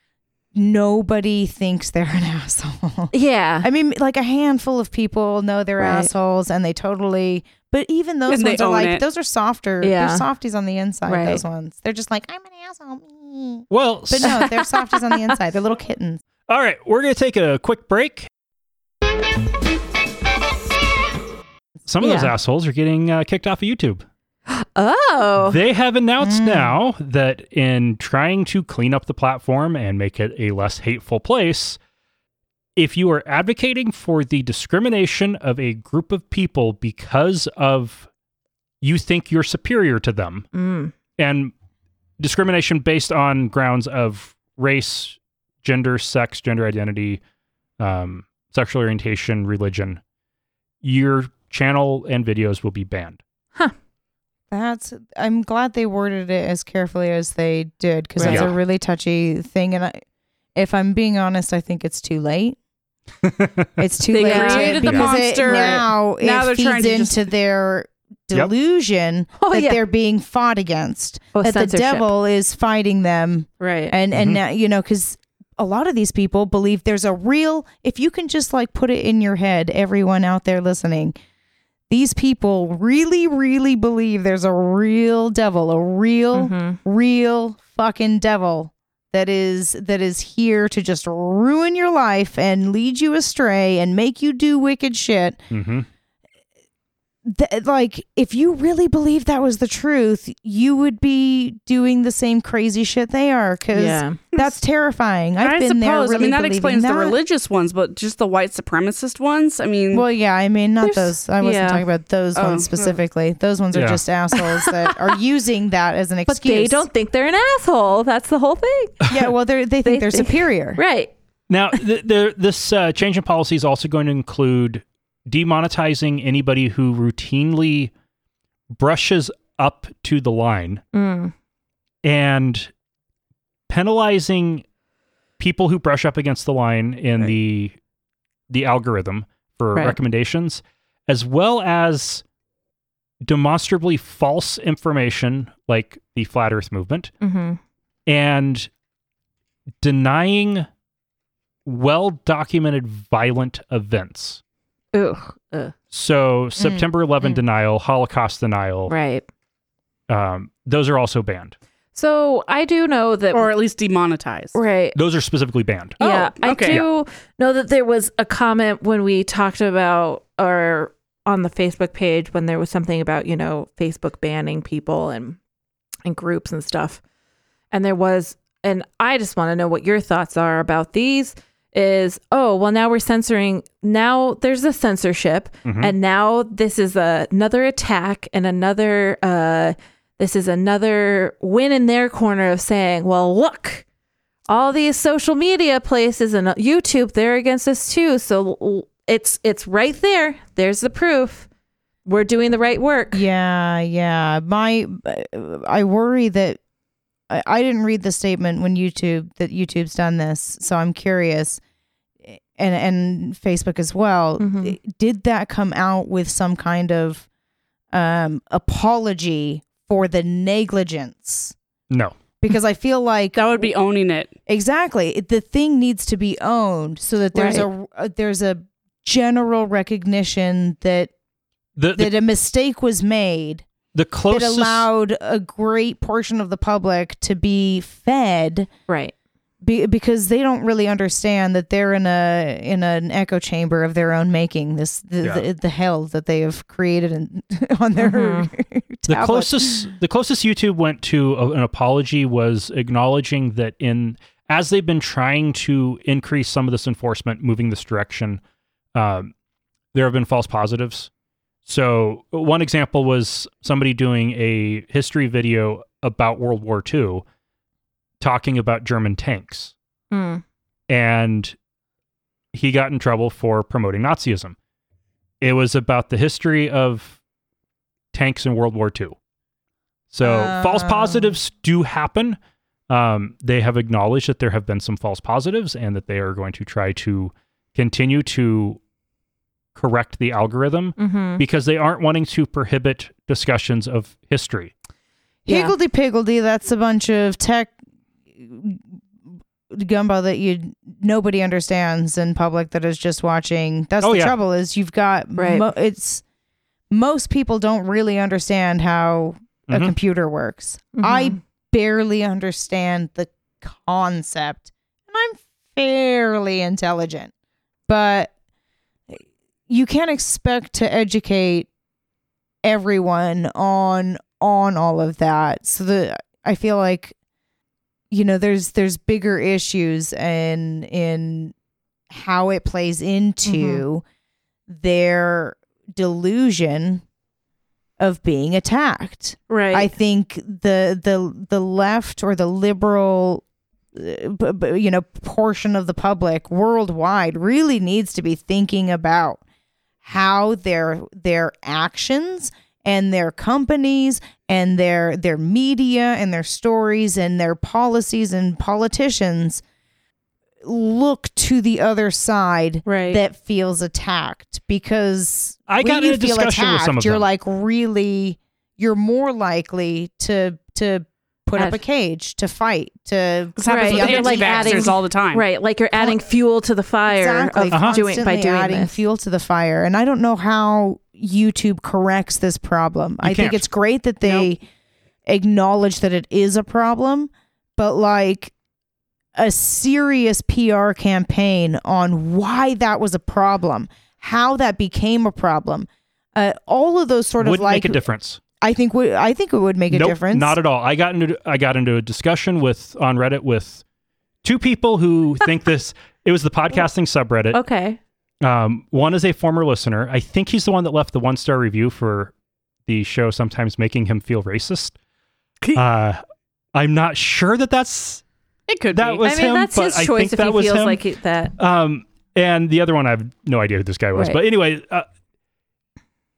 nobody thinks they're an asshole. Yeah. I mean, like a handful of people know they're Right. assholes and they totally, but even those And they ones are own like, it. those are softer. Yeah. They're softies on the inside, Right. those ones. They're just like, I'm an asshole. Mm. Well, But no, they're softies on the inside. They're little kittens. all right, we're going to take a quick break. Some of those Yeah. assholes are getting uh, kicked off of YouTube. Oh. They have announced Mm. now that in trying to clean up the platform and make it a less hateful place, if you are advocating for the discrimination of a group of people because of you think you're superior to them, Mm. and discrimination based on grounds of race, gender, sex, gender identity, um, sexual orientation, religion, your channel and videos will be banned. That's, I'm glad they worded it as carefully as they did, because that's Yeah. a really touchy thing. And I, if I'm being honest, I think it's too late. It's too They late created the because monster. It, now Now it they're trying feeds to into just- their Yep. delusion Oh, that yeah. they're being fought against. Oh, that the censorship. devil is fighting them, Right. and and Mhm. now you know, because a lot of these people believe there's a real. If you can just like put it in your head, everyone out there listening. These people really, really believe there's a real devil, a real, Mhm. real fucking devil that is that is here to just ruin your life and lead you astray and make you do wicked shit. Mm-hmm. Th- like, if you really believe that was the truth, you would be doing the same crazy shit they are, because Yeah. that's terrifying. I've I been suppose. there. Really I mean, that believing explains that. the religious ones, but just the white supremacist ones. I mean, Well, yeah, I mean, not There's- those. I wasn't yeah. talking about those Oh, ones specifically. Those ones are Yeah. just assholes that are using that as an But excuse. they don't think they're an asshole. That's the whole thing. Yeah, well, they're, they think They they are think- superior. Right. Now, th- there, this uh, change in policy is also going to include demonetizing anybody who routinely brushes up to the line Mm. and penalizing people who brush up against the line in Right. the the algorithm for Right. recommendations, as well as demonstrably false information like the Flat Earth movement, Mm-hmm. and denying well-documented violent events. Ugh. Ugh. So September eleventh mm. denial, Holocaust denial, Right. um, those are also banned. So I do know that. Or at least demonetized. right. Those are specifically banned. Yeah, Oh, I okay. do know that there was a comment when we talked about, or on the Facebook page, when there was something about, you know, Facebook banning people and and groups and stuff. And there was, and I just want to know what your thoughts are about these. Is, oh, well, now we're censoring. Now there's a censorship, Mhm. and now this is a, another attack and another. Uh, this is another win in their corner of saying, well, look. All these social media places and YouTube, they're against us too. So it's it's right there. There's the proof. We're doing the right work. Yeah, yeah. My, I worry that I, I didn't read the statement when YouTube that YouTube's done this, so I'm curious, and and Facebook as well. Mhm. Did that come out with some kind of um, apology for the negligence? No. Because I feel like That would be owning it. exactly it- the thing needs to be owned so that there's a, a there's a general recognition that The, that the, a mistake was made the that closest allowed a great portion of the public to be fed Right. be, because they don't really understand that they're in a in an echo chamber of their own making. This the Yeah. the, the hell that they have created in, on their the tablet. closest the closest YouTube went to a, an apology was acknowledging that in as they've been trying to increase some of this enforcement, moving this direction, um, there have been false positives. So one example was somebody doing a history video about World War Two, talking about German tanks, Mm. and he got in trouble for promoting Nazism. It was about the history of tanks in World War Two. So false Oh. positives do happen. Um, they have acknowledged that there have been some false positives and that they are going to try to continue to correct the algorithm Mm-hmm. because they aren't wanting to prohibit discussions of history. Yeah. Higgledy-piggledy, that's a bunch of tech gumbo that you nobody understands in public that is just watching. That's Oh, the yeah. trouble is you've got Right. mo- it's most people don't really understand how a Mhm. computer works. Mhm. I barely understand the concept, and I'm fairly intelligent, but you can't expect to educate everyone on on all of that. So the I feel like you know there's there's bigger issues in in how it plays into their delusion of being attacked. Right. I think the the the left or the liberal uh, b- b- you know portion of the public worldwide really needs to be thinking about how their their actions and their companies and their their media and their stories and their policies and politicians look to the other side Right. that feels attacked, because I when got you in a feel discussion with attacked, some of you're them. like really you're more likely to to put up Add- a cage, to fight, to This happens Right, with you're like anti-vaxxers adding- all the time. right. Like you're adding fuel to the fire exactly of Uh-huh. doing by constantly doing adding this. fuel to the fire. And I don't know how YouTube corrects this problem. I think can't. it's great that they acknowledge that it is a problem, but like a serious P R campaign on why that was a problem, how that became a problem, uh, all of those sort of Wouldn't like make a difference. I think would I think it would make a Nope, difference. not at all. I got into I got into a discussion with on Reddit with two people who think this. It was the podcasting subreddit. Okay. Um, one is a former listener. I think he's the one that left the one star review for the show, sometimes making him feel racist. uh, I'm not sure that that's It could that be. was I mean, him, that's but his I choice think if that he was feels him. like it, that. Um, and the other one, I have no idea who this guy was. Right. But anyway, uh,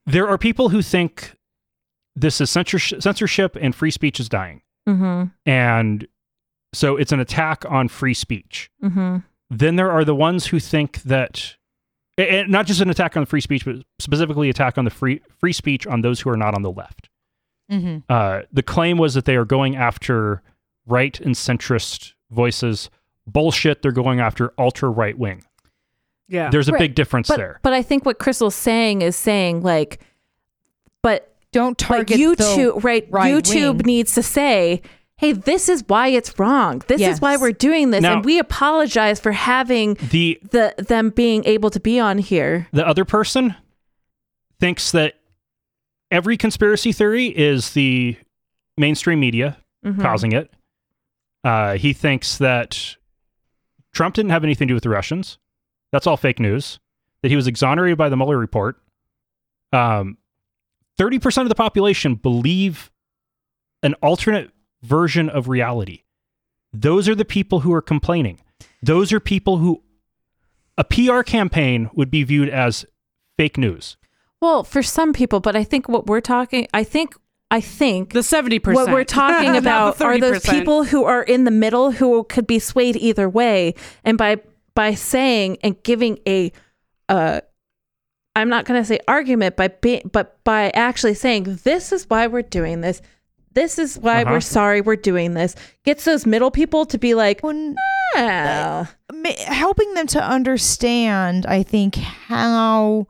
there are people who think this is censorship, censorship and free speech is dying. Mm-hmm. And so it's an attack on free speech. Mm-hmm. Then there are the ones who think that, and not just an attack on free speech, but specifically attack on the free free speech on those who are not on the left. Mm-hmm. Uh, the claim was that they are going after right and centrist voices. Bullshit. They're going after ultra right wing. Yeah. There's a Right. big difference But, there. but I think what Crystal's saying is saying like, but Don't but target YouTube, the right? right YouTube wing. needs to say, hey, this is why it's wrong. This Yes. is why we're doing this. Now- and we apologize for having The the them being able to be on here. the other person thinks that every conspiracy theory is the mainstream media Mhm. causing it. Uh, he thinks that Trump didn't have anything to do with the Russians. That's all fake news. That he was exonerated by the Mueller report. Um, thirty percent of the population believe an alternate version of reality. Those are the people who are complaining. Those are people who a P R campaign would be viewed as fake news. Well, for some people, but I think what we're talking, I think, I think The seventy percent. what we're talking Not the about are those thirty percent. people who are in the middle who could be swayed either way. And by by saying and giving a, uh, I'm not going to say argument, by be, but by actually saying this is why we're doing this. This is why Uh-huh. we're sorry we're doing this. Gets those middle people to be like, When- oh. ma- helping them to understand, I think, how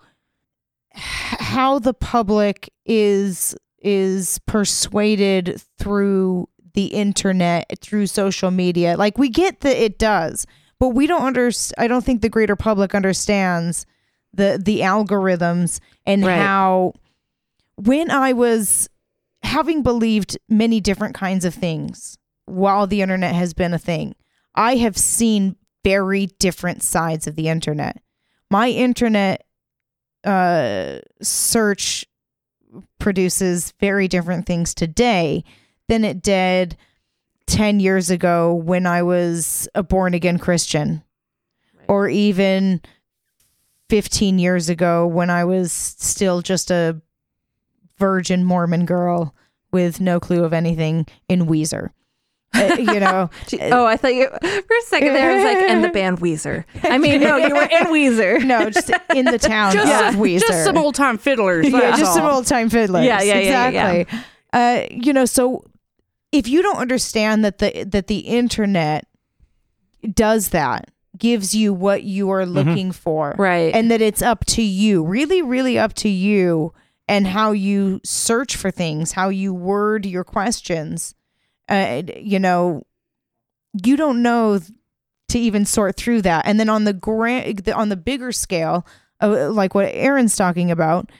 how the public is is persuaded through the internet, through social media. Like, we get that it does, but we don't under I don't think the greater public understands the the algorithms and Right. how, when I was having believed many different kinds of things while the internet has been a thing, I have seen very different sides of the internet. My internet uh, search produces very different things today than it did ten years ago when I was a born again Christian, or even fifteen years ago when I was still just a virgin Mormon girl with no clue of anything in Weezer. Uh, you know, Oh, I thought you, for a second there, I was like, and the band Weezer. I mean, no, you were in Weezer. no, just in the town Just, of Weezer. just some old time fiddlers. yeah, that's just some all. old time fiddlers. Yeah, yeah, yeah, yeah, exactly. Uh, you know, so if you don't understand that the that the internet does that, gives you what you are looking for, Right. and that it's up to you, really, really up to you, and how you search for things, how you word your questions. Uh, you know, you don't know to even sort through that. And then on the grand, on the bigger scale, uh, like what Aaron's talking about,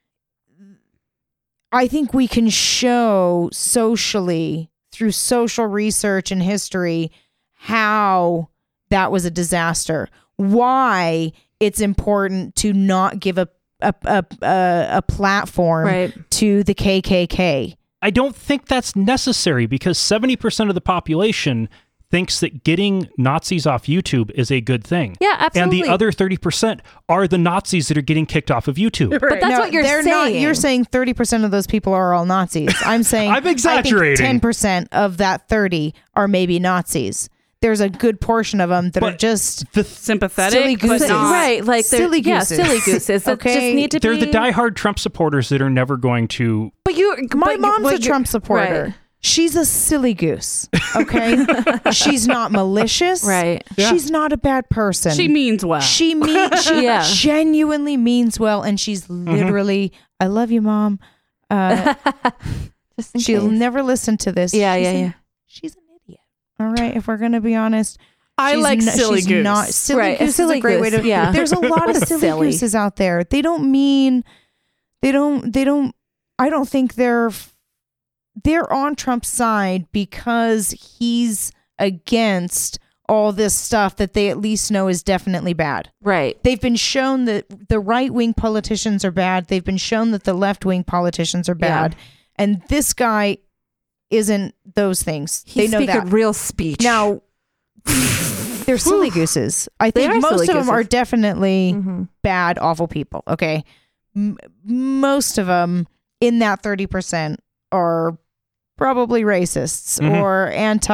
I think we can show socially through social research and history how that was a disaster. Why it's important to not give a a a, a, a platform Right. to the K K K. I don't think that's necessary because seventy percent of the population thinks that getting Nazis off YouTube is a good thing. Yeah, absolutely. And the other thirty percent are the Nazis that are getting kicked off of YouTube. But that's No, what you're they're Not, saying. you're saying thirty percent of those people are all Nazis. I'm saying I'm exaggerating. ten percent of that thirty are maybe Nazis. There's a good portion of them that are But just The Sympathetic, Silly but gooses. not. right, like they're- Silly yeah, gooses. silly gooses that Okay, just need to they're be. the diehard Trump supporters that are never going to. But you, my but you- mom's what a you're- Trump supporter. Right. She's a silly goose. Okay, she's not malicious. Right. Yeah. She's not a bad person. She means well. She means she Yeah. genuinely means well, and she's literally. I love you, Mom. Uh, Just in she'll case. never listen to this. Yeah, she's yeah, an, yeah. She's an idiot. All right, if we're gonna be honest. I She's like no- silly she's goose. Not, silly Right, a goose silly is a great way goose, to. yeah. There's a lot of silly, Silly. gooses out there. They don't mean. They don't. They don't. I don't think they're. They're on Trump's side because he's against all this stuff that they at least know is definitely bad. Right. They've been shown that the right wing politicians are bad. They've been shown that the left wing politicians are Yeah. bad, and this guy isn't those things. He's they know speaking that. real speech. Now, they're silly gooses. I They think are most silly of them are gooses. definitely Mhm. bad, awful people. Okay. m- most of them in that thirty percent are probably racists Mhm. or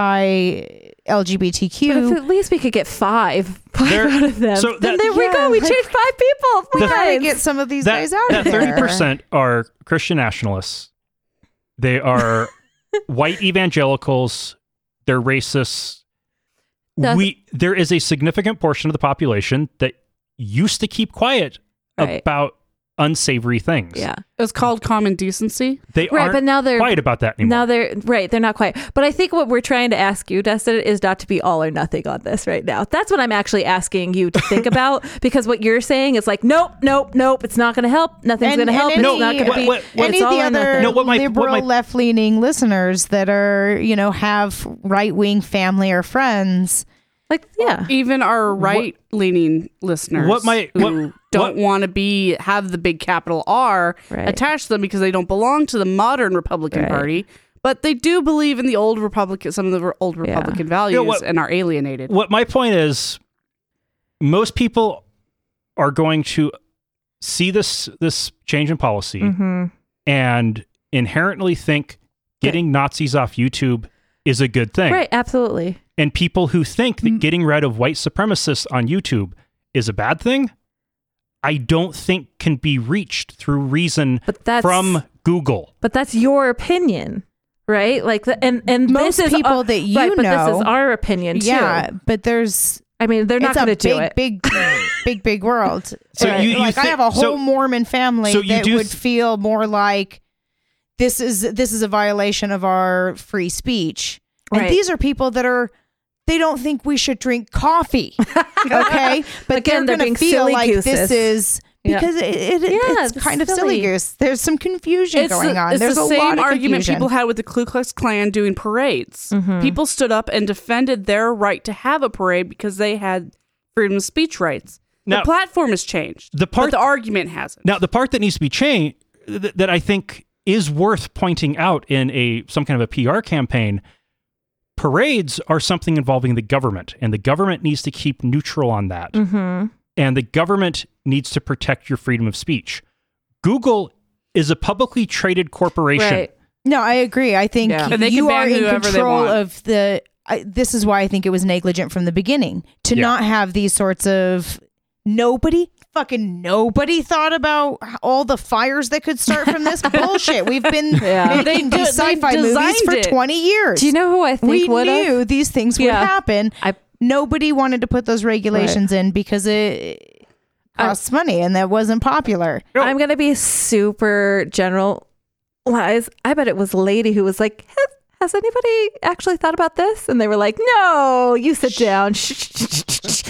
anti-L G B T But Q. if at least we could get five, five There- out of them, so then that- there we Yeah, go. We like- changed five people. We gotta Five. get some of these that, guys out that of there. thirty percent are Christian nationalists. They are white evangelicals. They're racists. The- we there is a significant portion of the population that used to keep quiet Right. about unsavory things. Yeah. It's called common decency. They Right, aren't but now they're quiet about that anymore. Now they're right. They're not quite. But I think what we're trying to ask you, Dustin, is not to be all or nothing on this right now. That's what I'm actually asking you to think about, because what you're saying is like, nope, nope, nope. It's not going to help. Nothing's And- going to help. and It's any- not going to what- be. what- what- it's Any of all the or other nothing. No, what my- what liberal my- left-leaning listeners that are, you know, have right-wing family or friends. Like, yeah. Even our right-leaning listeners What my- who what- don't what- want to be have the big capital R Right. attached to them because they don't belong to the modern Republican Right. Party, but they do believe in the old Republican, some of the old Republican values, Yeah, what- and are alienated. What my point is, most people are going to see this this change in policy Mm-hmm. and inherently think getting Nazis off YouTube is a good thing. Right. Absolutely. And people who think that getting rid of white supremacists on YouTube is a bad thing, I don't think can be reached through reason But that's from Google. But that's your opinion, right? Like, the, and and Most this is people our- that you right, but this is know- our opinion too. Yeah, but there's I mean, they're not it's a going to do big, it. big, big, big world. So Right. you- you like I thi- have a whole so- Mormon family so you that do would th- feel more like this is this is a violation of our free speech. And Right. these are people that are they don't think we should drink coffee. Okay, but Again, they're they're being going to feel silly like gooses. this is. Yeah. Because it, it, Yeah, it's it's kind of silly. silly goose. There's some confusion It's going the, on. it's There's the a same lot of argument confusion. people had with the Ku Klux Klan doing parades. Mm-hmm. People stood up and defended their right to have a parade because they had freedom of speech rights. Now- the platform has changed, The part- but the argument hasn't. Now, the part that needs to be changed, th- that I think is worth pointing out in a some kind of a P R campaign, parades are something involving the government, and the government needs to keep neutral on that. Mm-hmm. And the government needs to protect your freedom of speech. Google is a publicly traded corporation. Right. No, I agree. I think Yeah. And they can you are ban in whoever they control want. of the. I, this is why I think it was negligent from the beginning to Yeah. not have these sorts of. Nobody, fucking nobody thought about all the fires that could start from this bullshit. We've been Yeah. making They these de- they sci-fi movies designed for it. twenty years. Do you know who I think we would knew have? these things would Yeah. happen. I Nobody wanted to put those regulations in because it costs money and that wasn't popular. I'm going to be super generalized. I bet it was a lady who was like, has, has anybody actually thought about this? And they were like, no, you sit down. Shh, shh, shh, shh,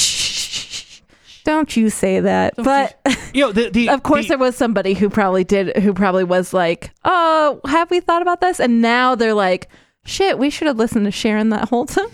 shh. Don't you say that. But You know, the, the, of course the- there was somebody who probably did, who probably was like, oh, have we thought about this? And now they're like, shit, we should have listened to Sharon that whole time.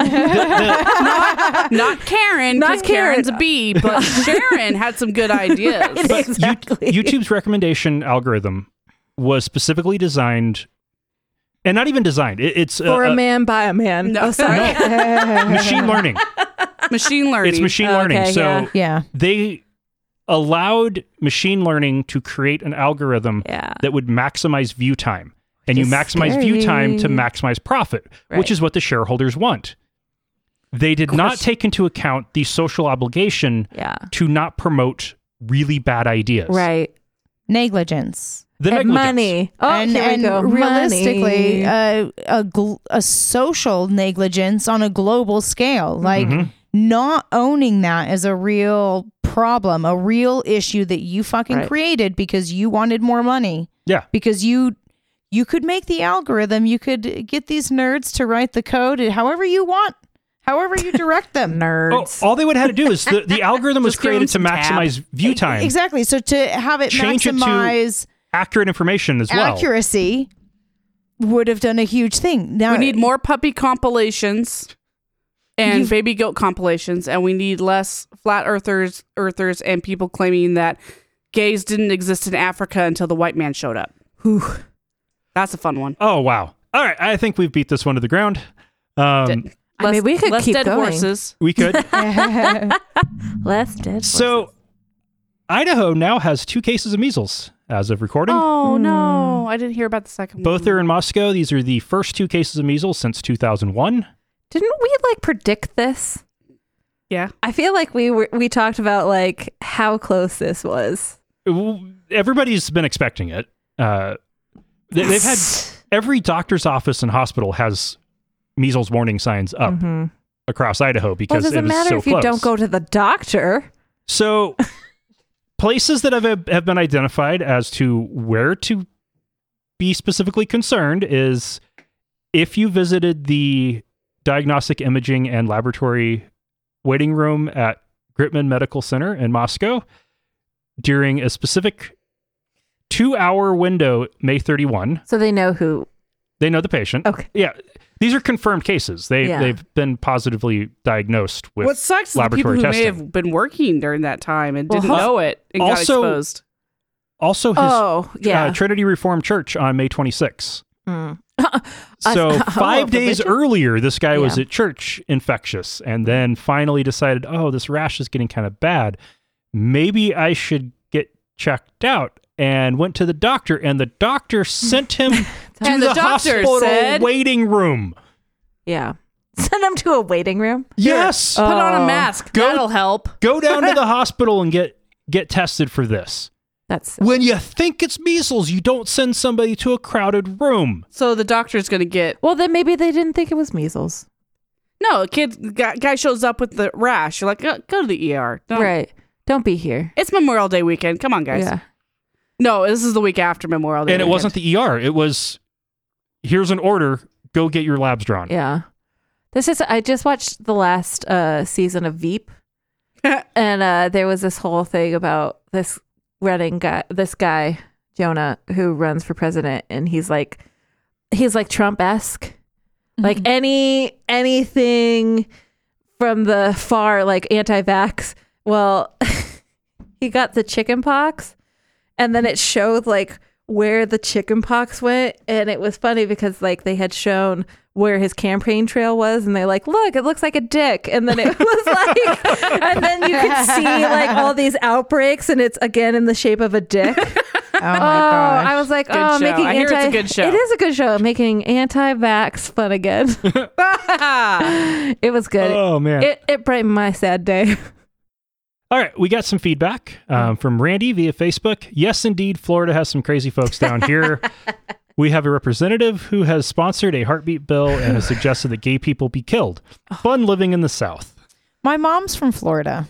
Not Karen, Not 'cause Karen. Karen's a bee, but Sharon had some good ideas. but you- Exactly. YouTube's recommendation algorithm was specifically designed, and not even designed. It, it's uh, For a uh, man by a man. No. Oh, sorry. machine learning. Machine learning. It's machine Okay, learning. So yeah. Yeah. they allowed machine learning to create an algorithm Yeah. that would maximize view time. And you Which is maximize view time to scary. maximize profit, Right. which is what the shareholders want. They did not take into account the social obligation Yeah. to not promote really bad ideas. Right. Negligence. The And negligence. money. Oh, and here we and go. realistically, Money. uh, a gl- a social negligence on a global scale, like Mhm. not owning that is a real problem, a real issue that you fucking Right. created because you wanted more money. Yeah. Because you you could make the algorithm, you could get these nerds to write the code however you want, however you direct them. Oh, Nerds. all they would have had to do is the, the algorithm was Just give created to them some tab. maximize view time, Exactly. So to have it Change it to maximize accurate information as well. accuracy would have done a huge thing. Now We need more puppy compilations and You've- baby goat compilations, and we need less flat earthers, earthers, and people claiming that gays didn't exist in Africa until the white man showed up. Whew. That's a fun one. Oh, wow. All right. I think we've beat this one to the ground. Um, Dead- I mean, we could less keep dead going. horses. we could. Less dead. So Idaho now has two cases of measles as of recording. Oh, no. I didn't hear about the second Both one. are in Moscow. These are the first two cases of measles since two thousand one. Didn't we like predict this? Yeah. I feel like we were we talked about like how close this was. Everybody's been expecting it. Uh, they, they've had every doctor's office and hospital has measles warning signs up Mhm. across Idaho Well, because does it it was matter so if you close. don't go to the doctor? So places that have have been identified as to where to be specifically concerned is if you visited the diagnostic imaging and laboratory waiting room at Gritman Medical Center in Moscow during a specific two-hour window, May thirty-first. So they know who. They know the patient. Okay. Yeah. These are confirmed cases. They, Yeah. They've been positively diagnosed with What sucks is the people laboratory who testing. may have been working during that time and Well, didn't ho- know it and got Also- exposed. Also, his Oh, yeah. uh, Trinity Reformed Church on May twenty-sixth. Mm. So Oh, five the days bishop? earlier, this guy was Yeah. at church infectious and then finally decided, oh, this rash is getting kind of bad. Maybe I should get checked out, and went to the doctor, and the doctor sent him to And the, the doctor hospital said- waiting room. Yeah. Send them to a waiting room. Yes. Put on Oh. a mask. Go- That'll help. Go down to the hospital and get get tested for this. That's When you think it's measles, you don't send somebody to a crowded room. So the doctor's going to get... well. Then maybe they didn't think it was measles. No, a kid, guy, guy shows up with the rash. You're like, go, go to the E R. Don't, Right. Don't be here. It's Memorial Day weekend. Come on, guys. Yeah. No, this is the week after Memorial Day And it weekend. wasn't the E R. It was, here's an order. Go get your labs drawn. Yeah. This is. I just watched the last uh, season of Veep, and uh, there was this whole thing about this running guy, this guy Jonah, who runs for president, and he's like, he's like Trump-esque, like any anything from the far, like anti-vax. Well, he got the chicken pox, and then it showed like where the chicken pox went, and it was funny because like they had shown where his campaign trail was, and they're like, look, it looks like a dick, and then it was like, and then you could see like all these outbreaks, and it's again in the shape of a dick. Oh my Oh, gosh. I was like, Good oh, show. making I hear anti. it's a good show. It is a good show, making anti-vax fun again. It was good. Oh, man. It it brightened my sad day. All right, we got some feedback um, from Randy via Facebook. Yes, indeed, Florida has some crazy folks down here. We have a representative who has sponsored a heartbeat bill and has suggested that gay people be killed. Fun living in the South. My mom's from Florida.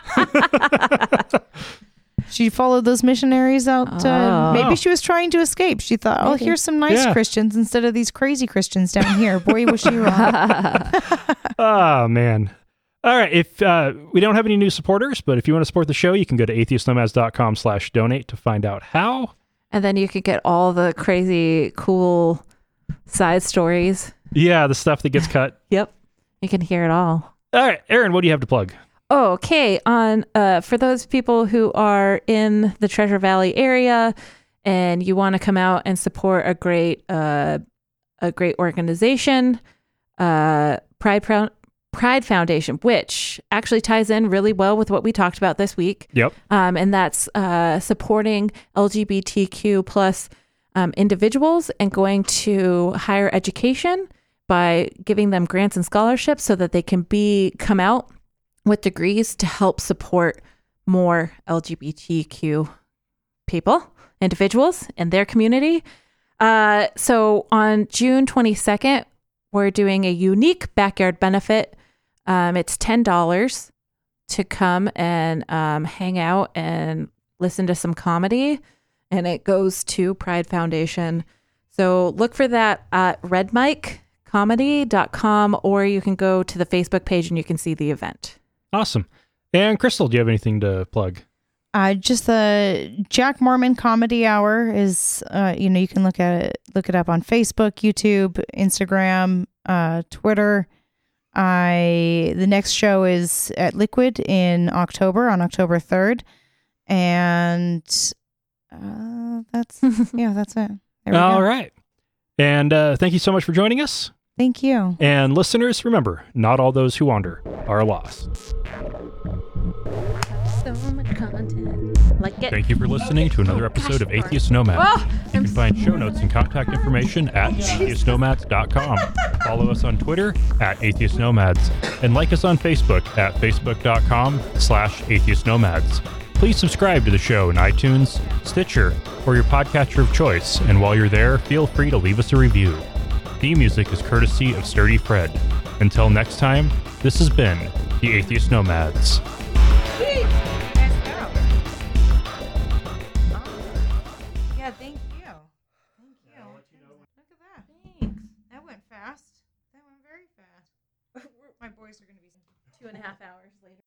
She followed those missionaries out. Uh, Oh. maybe she was trying to escape. She thought, oh, Maybe. here's some nice Yeah. Christians instead of these crazy Christians down here. Boy, was she wrong. Oh, man. All right, if uh, we don't have any new supporters, but if you want to support the show, you can go to atheistnomads.com slash donate to find out how. And then you could get all the crazy, cool side stories. Yeah, the stuff that gets cut. Yep. You can hear it all. All right, Aaron, what do you have to plug? Okay. On uh, for those people who are in the Treasure Valley area and you want to come out and support a great uh, a great organization, uh, Pride Pro- Pride Foundation, which actually ties in really well with what we talked about this week. Yep. Um, and that's uh, supporting L G B T Q plus um, individuals and going to higher education by giving them grants and scholarships so that they can be come out with degrees to help support more L G B T Q people, individuals in their community. Uh, so on June twenty-second, we're doing a unique backyard benefit. Um, it's ten dollars to come and um, hang out and listen to some comedy, and it goes to Pride Foundation. So look for that at red mike comedy dot com, or you can go to the Facebook page and you can see the event. Awesome. And Crystal, do you have anything to plug? Uh, just the Jack Mormon Comedy Hour is, uh, you know, you can look at it, look it up on Facebook, YouTube, Instagram, uh, Twitter. I the next show is at Liquid in October, on October third, and uh, that's yeah, that's it. There we All go. right. And uh, thank you so much for joining us. Thank you. And listeners, remember, not all those who wander are lost. So much content. Like it. Thank you for listening to another episode of Atheist Nomads. Oh, You can find show notes and contact information at atheist nomads dot com. Follow us on Twitter at atheist nomads and like us on Facebook at facebook dot com slash atheist nomads. Please subscribe to the show in iTunes, Stitcher, or your podcatcher of choice, and while you're there, feel free to leave us a review. Theme music is courtesy of Sturdy Fred. Until next time, this has been the Atheist Nomads. Yeah, thank you. Thank you. Look at that. Thanks. That went fast. That went very fast. My boys are going to be two and a half hours later.